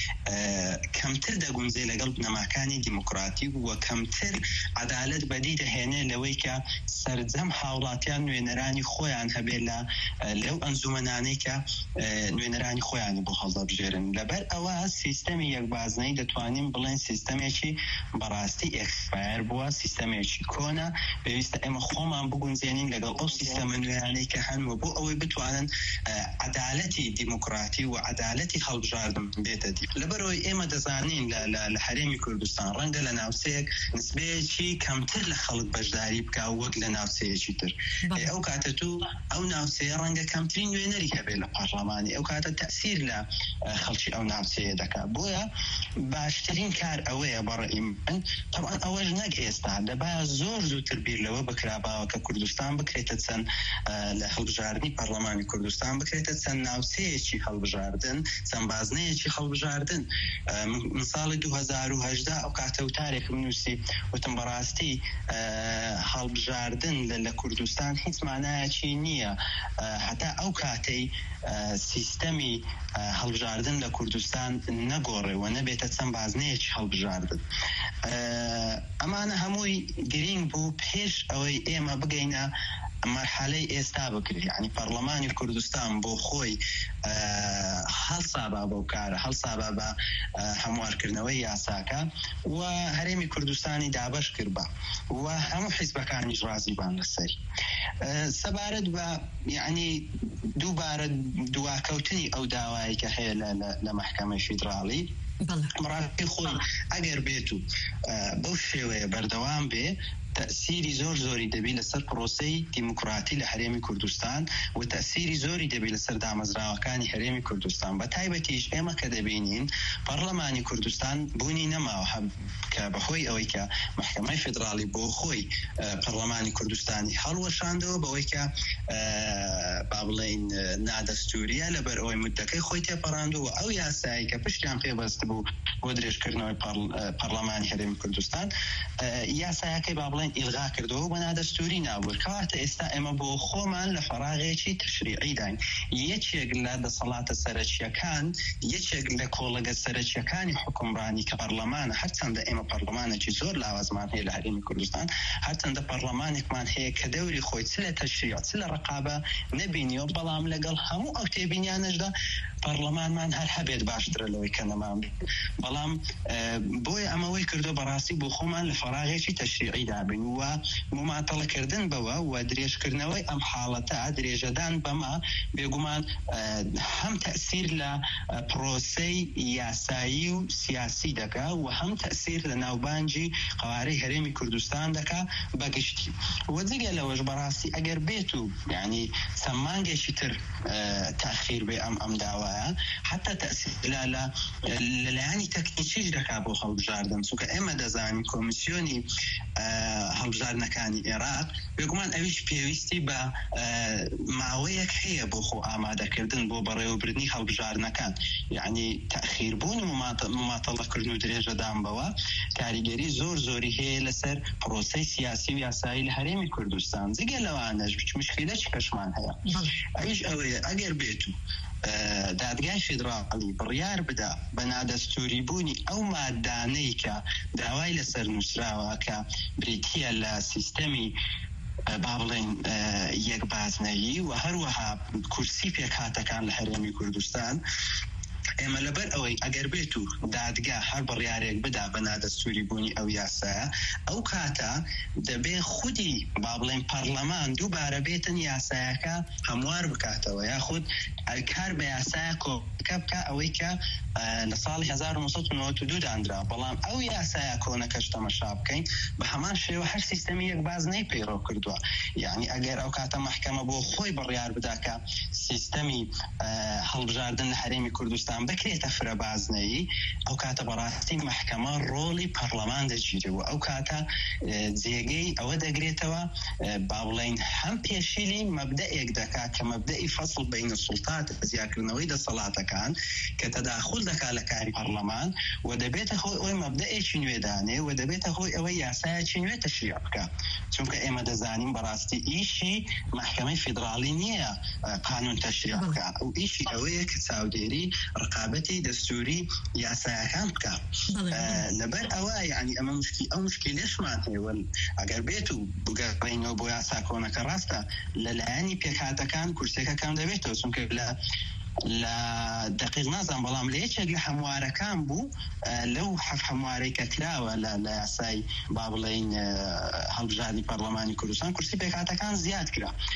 کەمتر دەگونجێ لەگەڵ بنەماکانی دیموکراتی و کەمتر عەدالەت بەدی دەهێنێ لەوەی کە سەرجەم هاوڵاتیان نوێنەرانی خۆیان هەبێ لە لەو ئەنجومەنانەی کە نوێنەرانی خۆیانی بۆ هەڵدەبژێرن لەبەر ئەوە سیستەمی یەک بازنەیی دەتوانین بڵێن سیستەمێکی بەڕاستی ئێکسپایر بووە سیستەمێکی کۆنە پێویستە ئێمە خۆمان بگونجێنین لەگەڵ ئەو سیستەمە نوێیانەی کە هەنوە بۆ ئەوەی بتوانن عەدالەتی دیموکراتی و عەدالەتی هەڵبژاردن بێتە دی لەبەرەوەی ئێمە دەزانین لە هەرێمی کوردستان ڕەنگە لە ناوچەیەک نسبەیەکی کەمتر لە خەڵک بەشداری بکا وەک لە ناوچەیەکی تر ئەو کاتە تو ئەو ناوچەیە ڕەنگە کەمترین نوێنەری هەبێت لە پەرلەمانی ئەو کاتە تەئسیر لە خەڵکی ئەو ناوچەیە دەکات بۆیە باشترین کار ئەوەیە بەڕێی من طبعاً ئەوەش نەک ئێستا دەبا زۆر زووتر بیر لەوە بکراباوە کە کوردستان بکرێتە چەند لە هەڵبژاردننی پەرلەمانی کوردستان بکرێتە چەند ناوچەیەکی هەڵبژاردن چەند بازنەیەکی هەڵبژاردن. من ساڵی دوو هەزار و هەژدا ئەو کاتە وتارێکم نووسی وتم بەڕاستی هەڵبژاردن لە کوردستان هیچ مانایەکی نییە، هەتا ئەو کاتەی سیستەمی هەڵبژاردن لە کوردستان نەگۆڕێەوە نەبێتە چەند بازنەیەکی هەڵبژاردن. ئەمانە هەمووی گرنگ بوو پێش ئەوەی ئێمە بگەینە مرحلەی ئێستا بکرێت، یعنی پەرلەمانی کوردستان بۆ خۆی هەڵسابا بەو کارە هەڵسابا بە هەموارکردنەوەی یاساکە و هەرێمی کوردستانی دابەش کرد بە و هەموو حیزبەکانیش ڕازی بان لەسەری. سەبارەت بە یعنی دووبارە دواکەوتنی ئەو داوایی کە هەیە لە مەحکەمەی فیدراڵی بەڕاستی خۆی ئەگەر بێت و بەو شێوەیە بەردەوام بێ تأثیری زۆر زۆری دەبی لەسەر پرۆسەی دیموکراتی لە هەرێمی کوردستان و تأثیری زۆری دەبی لەسەر دامەزراوەکانی هەرێمی کوردستان. بە تایبەتیش ئێمە کە دەبینین پەرلەمانی کوردستان بوونی نەماوە کە بەهۆی ئەوەی کە مەحکەمەی فیدراڵی بۆ خۆی پەرلەمانی کوردستانی هەڵوەشاندەوە بەوەی کە با بڵێین نادەستوریە لەبەر ئەوەی مدەکەی خۆی تێپەڕاندووە ئەو یاسایی کە پشتیان پێبەست بوو بۆ درێژکردنەوەی پەرلەمانی هەرێمی کوردستان یاسایەکەی با بڵێن ئیلغا کردەوە بە نادەستوری نابوو. کەواتە ئێستا ئێمە بۆ خۆمان لە فەراغێکی تشریعی داین. یەکێک لە دەسەڵاتە سەرەکیەکان یەکێک لە کۆڵەگە سەرەکیەکانی حکومڕانی کە پەرلەمانە، هەرچەندە ئێمە پەرلەمانێکی زۆر لاوازمان هەیە لە هەرێمی کوردستان، هەرچەندە پەرلەمانێکمان هەیە کە دەوری خۆی چ لە تەشریع چ لە ڕقابە نەبینیەوە، بەڵام لەگەڵ هەموو ئەو تێبینیانەشدا پەرلەمانمان هەر هەبێت باشترە لەوەی کە نەمان بێت. بەڵام بۆیە ئەمەوەی کردو بەڕاستی بۆ خۆمان لە فەراغێکی تشریعی دابین و مماتەڵەکردن بەوە و درێژکردنەوەی ئەم حاڵەتە درێژەدان بەما بێگومان هەم تەأسیر لە پرۆسەی یاسایی و سیاسی دەکا و هەم تەأسیر لە ناوبانجی قوارەی هەرێمی کوردستان دەکا بەگشتی. و جگە لەوەش بەڕاستی ئەگەر بێت و یعنی سەمانگێکی تر تاخیر بێ ئەم ئەم داوایە حتا تەأسیر لە لەلایانی تەکنیکیش دەکا بۆ هەڵبژاردن، چونکە ئێمە دەزانین کۆمیسیۆنی هەڵبژاردنەکانی عێراق بێگومان ئەویش پێویستی بە ماوەیەک هەیە بۆ خۆ ئامادەکردن بۆ بەڕێوەبردنی هەڵبژاردنەکان، یعنی تەخیربوون و مماتەڵەکردن و درێژەدان بەوە کاریگەری زۆر زۆری هەیە لەسەر پرۆسەی سیاسی و یاسایی لە هەرێمی کوردستان. جگە لەوانەش مشکلەی کەشمان هەیە ئەویش ئەوەیە ئەگەر بێت و دادگای فیدراڵی بڕیار بدا بە نادەستوری بوونی ئەو مادانەی کە داوای لەسەر نووسراوە کە بریتیە لە سیستەمی با بڵێن یەکبازنەیی و هەروەها کورسی پێکهاتەکان لە هەرێمی کوردستان، ئێمە لەبەر ئەوەی ئەگەر بێت و دادگا هەر بڕیارێک بدا بە نادەستوری بوونی ئەو یاسایە، ئەو کاتە دەبێ خودی با بڵێن پەرلەمان دووبارە بێتن یاسایەکە هەموار بکاتەوە یاخود کار بە یاسایە کۆکە بکە ئەوەی کە لە ساڵی هەزار و نۆ سەد و نۆڤە و دوو دانرا. بەڵام ئەو یاسایە کۆنەکەش تەمەشا بکەین بە هەمان شێوە هەر سیستەمی یەکبازنەی پەیڕەو کردووە. یعنی ئەگەر ئەو کاتە مەحکەمە بۆ خۆی بڕیار بدا کە سیستەمی هەڵبژاردن لە هەرێمی کوردستان بکرێتە فرەبازنەیی، ئەو کاتە بەڕاستی مەحکەمە ڕۆڵی پەرلەمان دەگیرێەوە، ئەو کاتە جێگەی ئەوە دەگرێتەوە با بڵێن هەم پێشیلی مەبدەئێک دەکات کە مەبدەئی فەسڵ بەینە سوڵتات زیادکردنەوەی دەسەڵاتەکان کە تەداخل دەکات لە کاری پەرلەمان و دەبێتە خۆی ئەوەی مەبدەئێکی نوێدانێ و دەبێتە خۆی ئەوەی یاسایەکی نوێ تەشریع بکات. چونکە ئێمە دەزانین بەڕاستی ئیشی مەحکەمەی فیدراڵی نییە قانون تەشریع بکات، ئەو ئیشی ئەوەیە کە چاودێری ڕقابەتی دەستوری یاسایەکان بکات. لەبەر ئەوە یعنی ئەمە مشکی ئەو مشکلێشمان هەیە ئەگەر بێت و بگەڕێنەوە بۆ یاسا کۆنەکە ڕاستە لەلایەنی پێکهاتەکان کورسەکەکان دەبێتەوە، چونکە لە لە دقیق نازان بەڵام لە یەکێک لە هەموارەکان بوو لەو حەف هەموارەی کە کراوە لە یاسای با بڵێن هەڵبژاردنی پەرلەمانی کوردستان کورسی پێکهاتەکان زیاد کرا.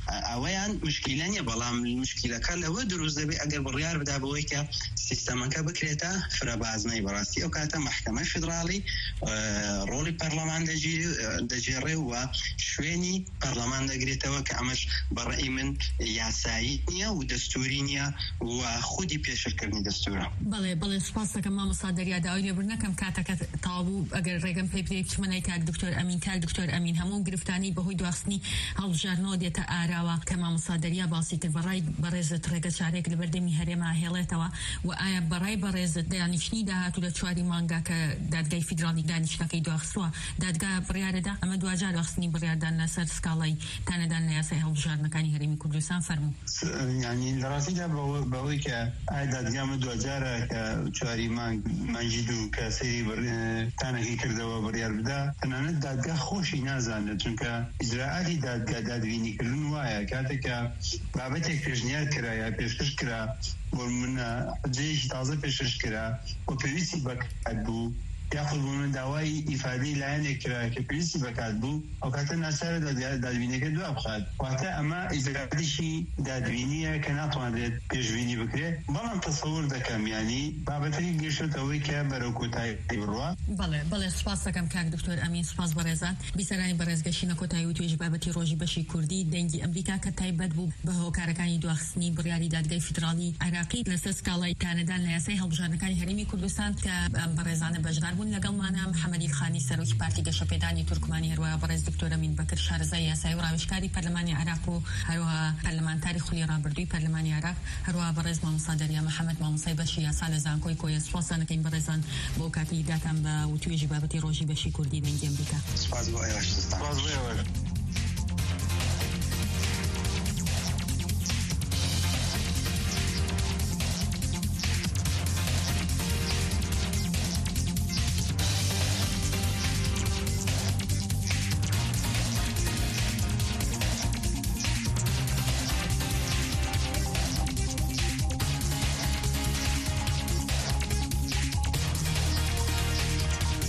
ئەوەیان مشکیلەنیە بەڵام مشکیلەکە لەوە دروست دەبێت ئەگەر بڕیار بدا بەوەی کە سیستەمەکە بکرێتە فرەبازنەی بەڕاستی ئەو کاتە محکەمە فیدراڵی ڕۆڵی پەرلەمان دەجێڕێ و شوێنی پەرلەمان دەگرێتەوە کە ئەمەش بەڕێی من یاسایی نییە و دەستوری نییە و خودی پێشکردنی دەستورە. بەڵێ بەڵێ سوپاس دەکەم مامۆستا دەریا داوای لێبوردنەکەم کاتەکە تاوو ئەگەر ڕێگەم پێ بدەیت بچمەنای کاک دکتۆر ئەمین کاک دکتۆر ئەمین هەموو گرفتانی بەهۆی دواخستنی هەڵبژارنەوە دێتە ئاراوە کە مامۆستا دەریا باسی کرد بەڕای بەڕێزت ڕێگە چارێک لە بەردەمی هەرێما هێڵێتەوە و ئایا بەڕای بەڕێزت دانیشتنی داهاتوو لە چواری مانگا کە دادگای فیدراڵی دانیشتەکەی دواخستووە دادگا بڕیارەدا ئەمە دوجار دواخستنی بڕیاردان لەسەر سکاڵای تانەدان لە یاسای هەڵبژارنەکانی هەرێمی کوردستان فەرموو. یعنی لە ڕاستیدا بەوەی کە ئایا دادگامە دوجارە کە چواری مانگ مانجی دوو کە سەیری تانەکەی کردەوە بڕیار بدا تەنانەت دادگا خۆشی نازانێت چونکە ئیجراعاتی دادگا دادبینیکردن وایە کاتێکە بابەتێک پێشنیار کرا یا پێشکەش کرا بۆ منە حجەیەکی تازە پێشکەش کرا و پێویستی بەکات بوو یاخود بوون داوای ئیفادەی لایەنێک کرا کە پێویستی بەکات بوو ئەو کاتە ناسارە دادبینیەکە دوا بخات واتە ئەمە ئیجراعاتیشی دادبینیە کە ناتوانرێت پێشبینی بکرێت بەڵام تەسەوور دەکەم ینی بابەتەکە گەیشتەوەی کە بەرەو کۆتایی بڕوا. بەڵێ بەڵێ سوپاس دەکەم کاک دکتۆر ئەمین سوپاس بەڕێزان بیسەرانی بەڕێزگەشتنە کۆتایی و توێژی بابەتی ڕۆژی بەشی کوردی دەنگی ئەمریکا کە تایبەت بوو بە هۆکارەکانی دواخستنی بڕیاری دادگای فیدراڵی عێراقی لەسەر سکاڵای تانەدان لە یاسای هەڵبژارنەکانی هەرێمی کوردستان کە بەڕێزانە بەشدار بوون لەگەڵمانە محەممەدی خانی سەرۆکی پارتی گەشەپێدانی تورکمانی هەروەها بەڕێز دکتۆر ئەمین بەکر شارەزای یاسایی و ڕاوێژکاری پەرلەمانی عێراق و هەروەها پەرلەمانتاری خولی ڕابردووی پەرلەمانی عێراق هەروەها بەڕێز مامۆستا دەریا محەممەد مامۆستای بەشی یاسا لە زانکۆی کۆیە سوپاسانەکەین بەڕێزان بۆ کاتی داتان بە و توێژی بابەتی ڕۆژی بەشی کوردی دەنگی ئەمریکا. سپاس بۆ ئێوە.